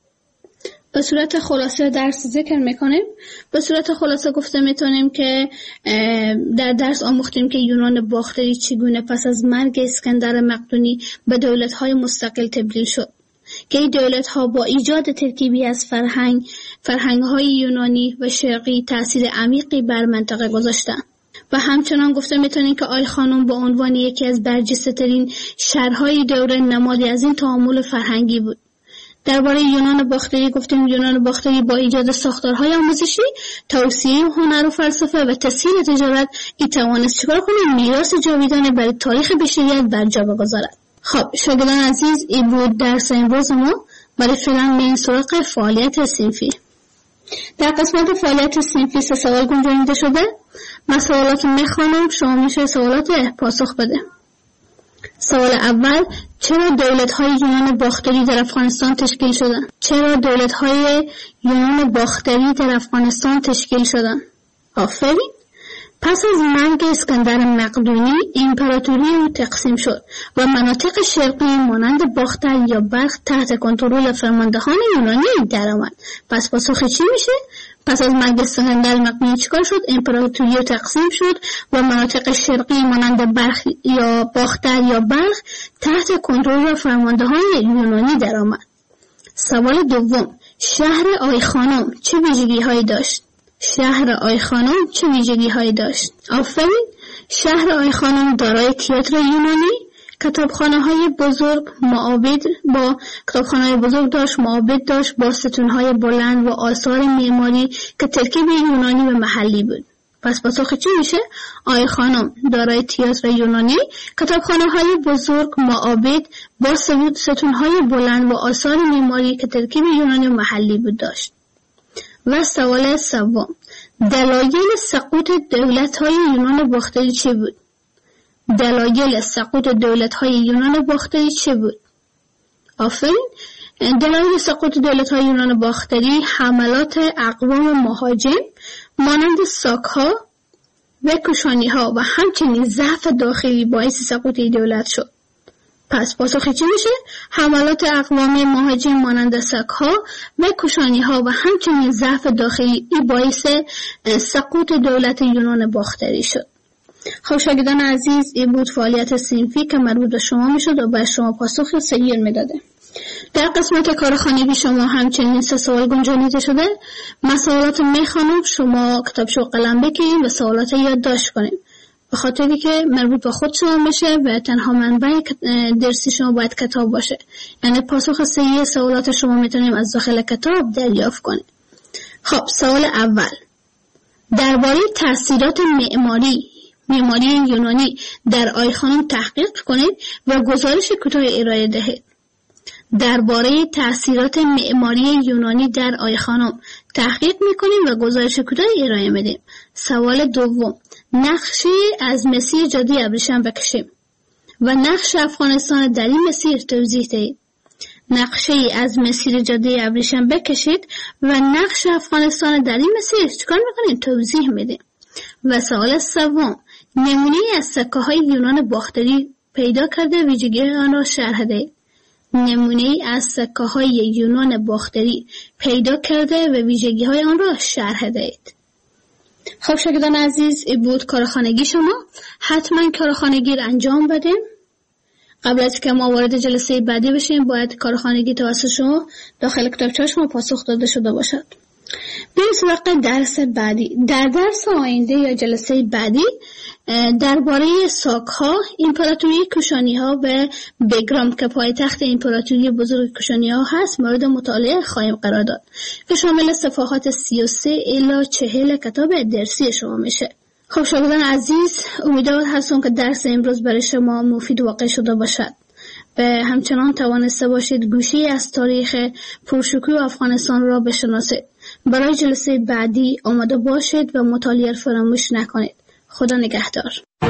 به صورت خلاصه درس ذکر میکنیم. به صورت خلاصه گفته میتونیم که در درس آموختیم که یونان باختری چگونه پس از مرگ اسکندر مقدونی به دولت‌های مستقل تبدیل شد که این دولت‌ها با ایجاد ترکیبی از فرهنگ فرهنگ‌های یونانی و شرقی تأثیر عمیقی بر منطقه گذاشتند. و همچنان گفته میتونیم که آی خانم به عنوان یکی از برجسته‌ترین شهرهای دوره نمادی از این تعامل فرهنگی بود. درباره یونان باختری گفتیم یونان باختری با ایجاد ساختارهای آموزشی، توسعه هنر و فلسفه و تسهیل تجارت ای توانست چیکار کنه؟ میراث جاویدانه برای تاریخ بشریت بر جا بگذارد. خب شاگردان عزیز، این بود درس امروز ما. برای فعلا بریم سراغ فعالیت صنفی. در قسمت فعالیت صنفی سه سوال گنجانیده شده. من سوالات میخوانم، شما میشه سوالات پاسخ بده. سوال اول: چرا دولت‌های یونان باختری در افغانستان تشکیل شدند؟ چرا دولت‌های یونان باختری در افغانستان تشکیل شدند؟ آفرین. پس از مرگ اسکندر مقدونی امپراتوری او تقسیم شد و مناطق شرقی مانند باختر یا بلخ تحت کنترل فرماندهان یونانی درآمد. پس پاسخ چی میشه؟ پس از مرگ اسکندر مقدونی چیکار شد؟ امپراتوری تقسیم شد و مناطق شرقی مانند بلخ یا باختر یا بلخ تحت کنترل فرماندهان یونانی درآمد. سوال دوم: شهر آی خانم چه ویژگی‌هایی داشت؟ شهر آی خانم چه ویژگی‌هایی داشت؟ آفرین. شهر آی خانم دارای تئاتر یونانی، کتابخانه‌های بزرگ، معابد با کتابخانه‌های بزرگ داشت، معابد داشت با ستون‌های بلند و آثار معماری که ترکیب یونانی و محلی بود. پس پاسخ چی میشه؟ آی خانم دارای تئاتر یونانی، کتابخانه‌های بزرگ، معابد با ستون‌های بلند و آثار معماری که ترکیب یونانی و محلی بود داشت. و سوال سوم: دلایل سقوط دولت‌های یونان باختری چه بود؟ دلایل سقوط دولت‌های یونان باختری چه بود؟ آفرین. دلایل سقوط دولت‌های یونان باختری حملات اقوام مهاجم مانند ساک‌ها و کوشانی‌ها و همچنین ضعف داخلی باعث سقوط دولت شد. پس پاسخ چی میشه؟ حملات اقوام مهاجم مانند ساک‌ها و کوشانی‌ها و همچنین ضعف داخلی ای باعث سقوط دولت یونان باختری شد. خب شاگردان عزیز، این بود فعالیت صنفی که مربوط به شما میشد و بر شما پاسخ صحیح میداده. در قسمت کارخانگی شما همچنین سه سوال گنجانیده شده. من سوالات میخوانم، شما کتابچه و قلم بگیرید و سوالات یادداشت کنید. به خاطری که مربوط به خود شما بشه و تنها منبع درسی شما باید کتاب باشه. یعنی پاسخ صحیح سوالات شما میتونیم از داخل کتاب دریافت کنیم. خب سوال اول، درباره تاثیرات معماری معماری یونانی در آی خانم تحقیق کنید و گزارش کوتاه ارائه دهید. درباره تاثیرات معماری یونانی در آی خانم تحقیق میکنیم و گزارش کوتاه ارائه میدیم. سوال دوم، نقشه از مسیر جاده ابریشم بکشیم و نقش افغانستان در این مسیر توضیح دهید. نقشه از مسیر جاده ابریشم بکشید و نقش افغانستان در این مسیر چیکار میکنید؟ توضیح میدیم. و سوال سوم، نمونه از سکه های یونان باختری پیدا کرده ویژگی آن را شرح دهید. نمونه از سکه های یونان باختری پیدا کرده و ویژگی های آن را شرح دهید. خب شاگردان عزیز، این بود کارخانگی شما. حتما کارخانگی را انجام بدیم. قبل از که ما وارد جلسه بعدی بشیم باید کارخانگی توسط شما داخل کتابچه شما پاسخ داده شده باشد. بریم سراغ درس بعدی. در درس آینده یا جلسه بعدی درباره ساک‌ها، امپراتوری کوشانی‌ها و بگرام که پایتخت امپراتوری بزرگ کوشانی‌ها هست مورد مطالعه خواهیم قرار داد که شامل صفحات سی و سه الی چهل کتاب درسی شما میشه. خب شاگردان عزیز، امیدوار هستم که درس امروز برای شما مفید واقع شده باشد و همچنان توانسته باشید گوشه‌ای از تاریخ پرشکوه افغانستان را بشناسید. برای جلسه بعدی آماده باشید و مطالعه فراموش نکنید. خدا نگهدار.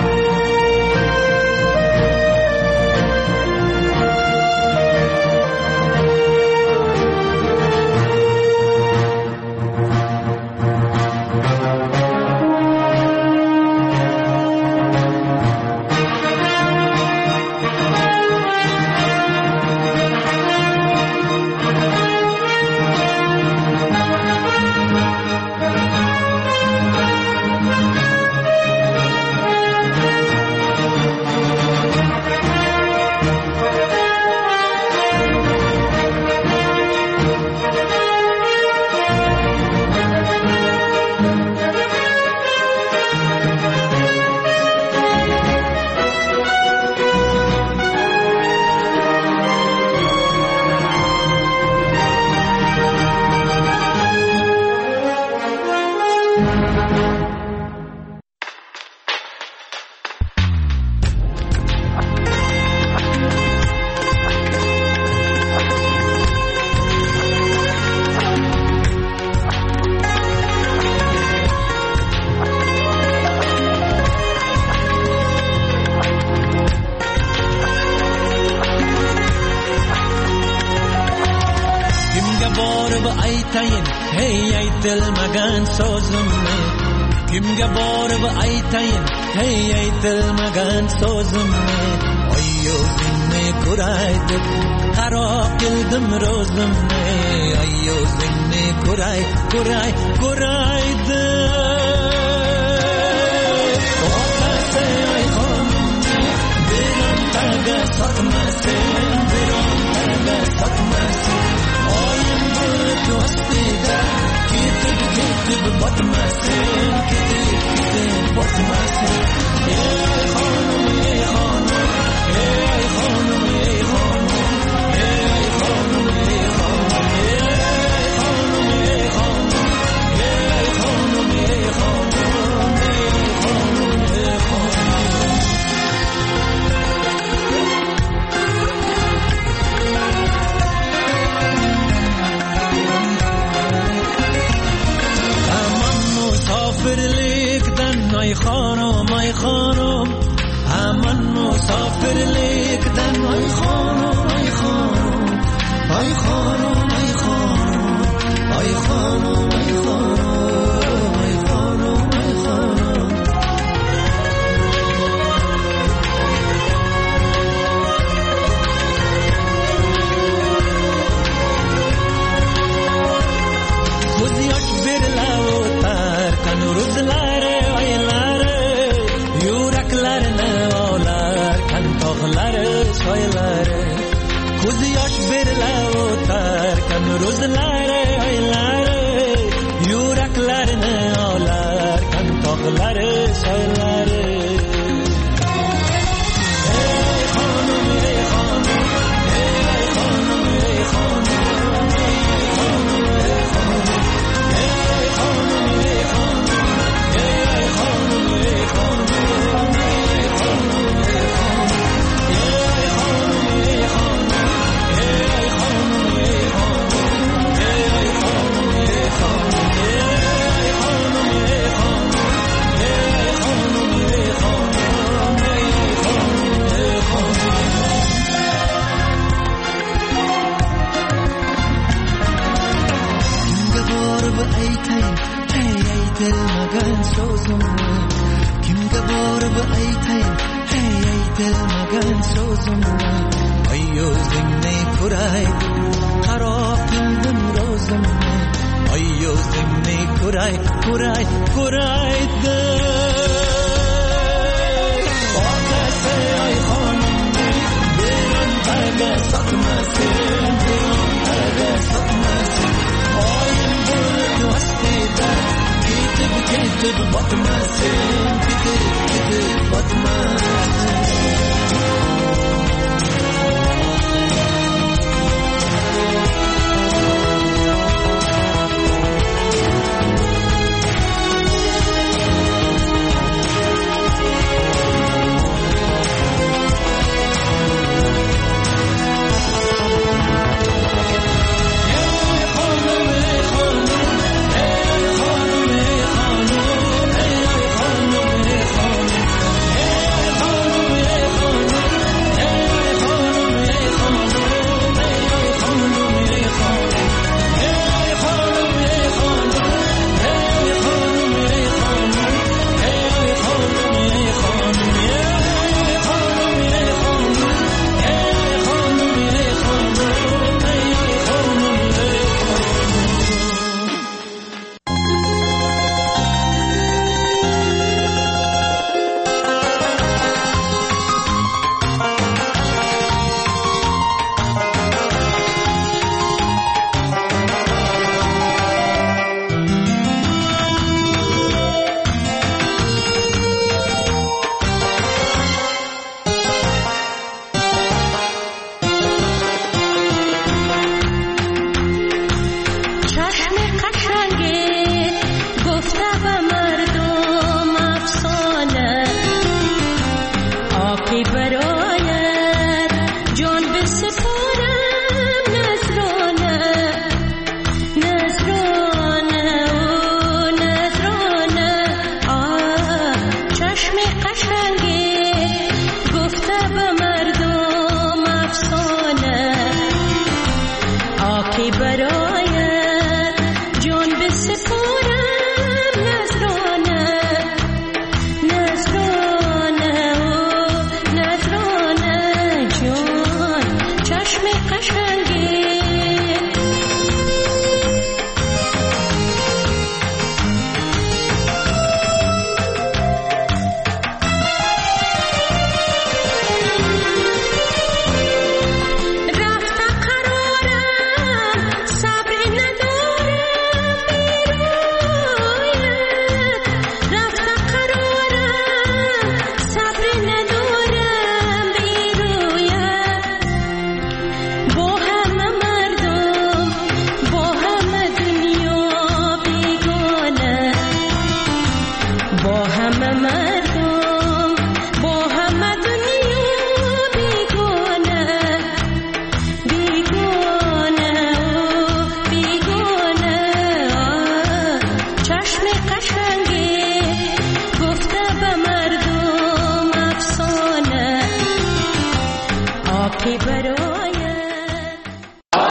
دل مگن سازم kimga borib aytayin hey ey dil magan so'zim oy o'zingni ko'ray deb qaro qildim ro'zimni oy o'zingni ko'ray ko'ray ko'ray deb otasi ayxon birontaga sotmasin birontaga sotmasin oyim bo'lib do'stida ketib ketib botmasin ketib ketib botmasin ey xonim ey xonim ey xonim ey xonim ey xonim ey xonim ey xonim ey xonim ey xonim ey xonim ey xonim musafirlikdan ay xonim ay xonim aman musafirlikdan ay xonim ay xonim ay xonim ay xonim ay xonim ay xonim ay xonim ay xonim ko'z yosh berilayotar kan ro'zlari oylari yuraklarni olar kan tog'lari soylari ko'z yosh berilayotar kan ro'zlari oylari yuraklarni olar kan tog'lari soylari سوزونه کیم گبار به ایتین هی ای دل مگن سوزونه ایو زمینه کرای خراب کندم روزونه ایو زمینه کرای کرای کرای دل آتشه ای خانم بیرون تگه ساتمسین بیرون تگه ساتمسین آیم برد وستی در گیتب گیتب باتمسین گیتب گیتب باتمسین But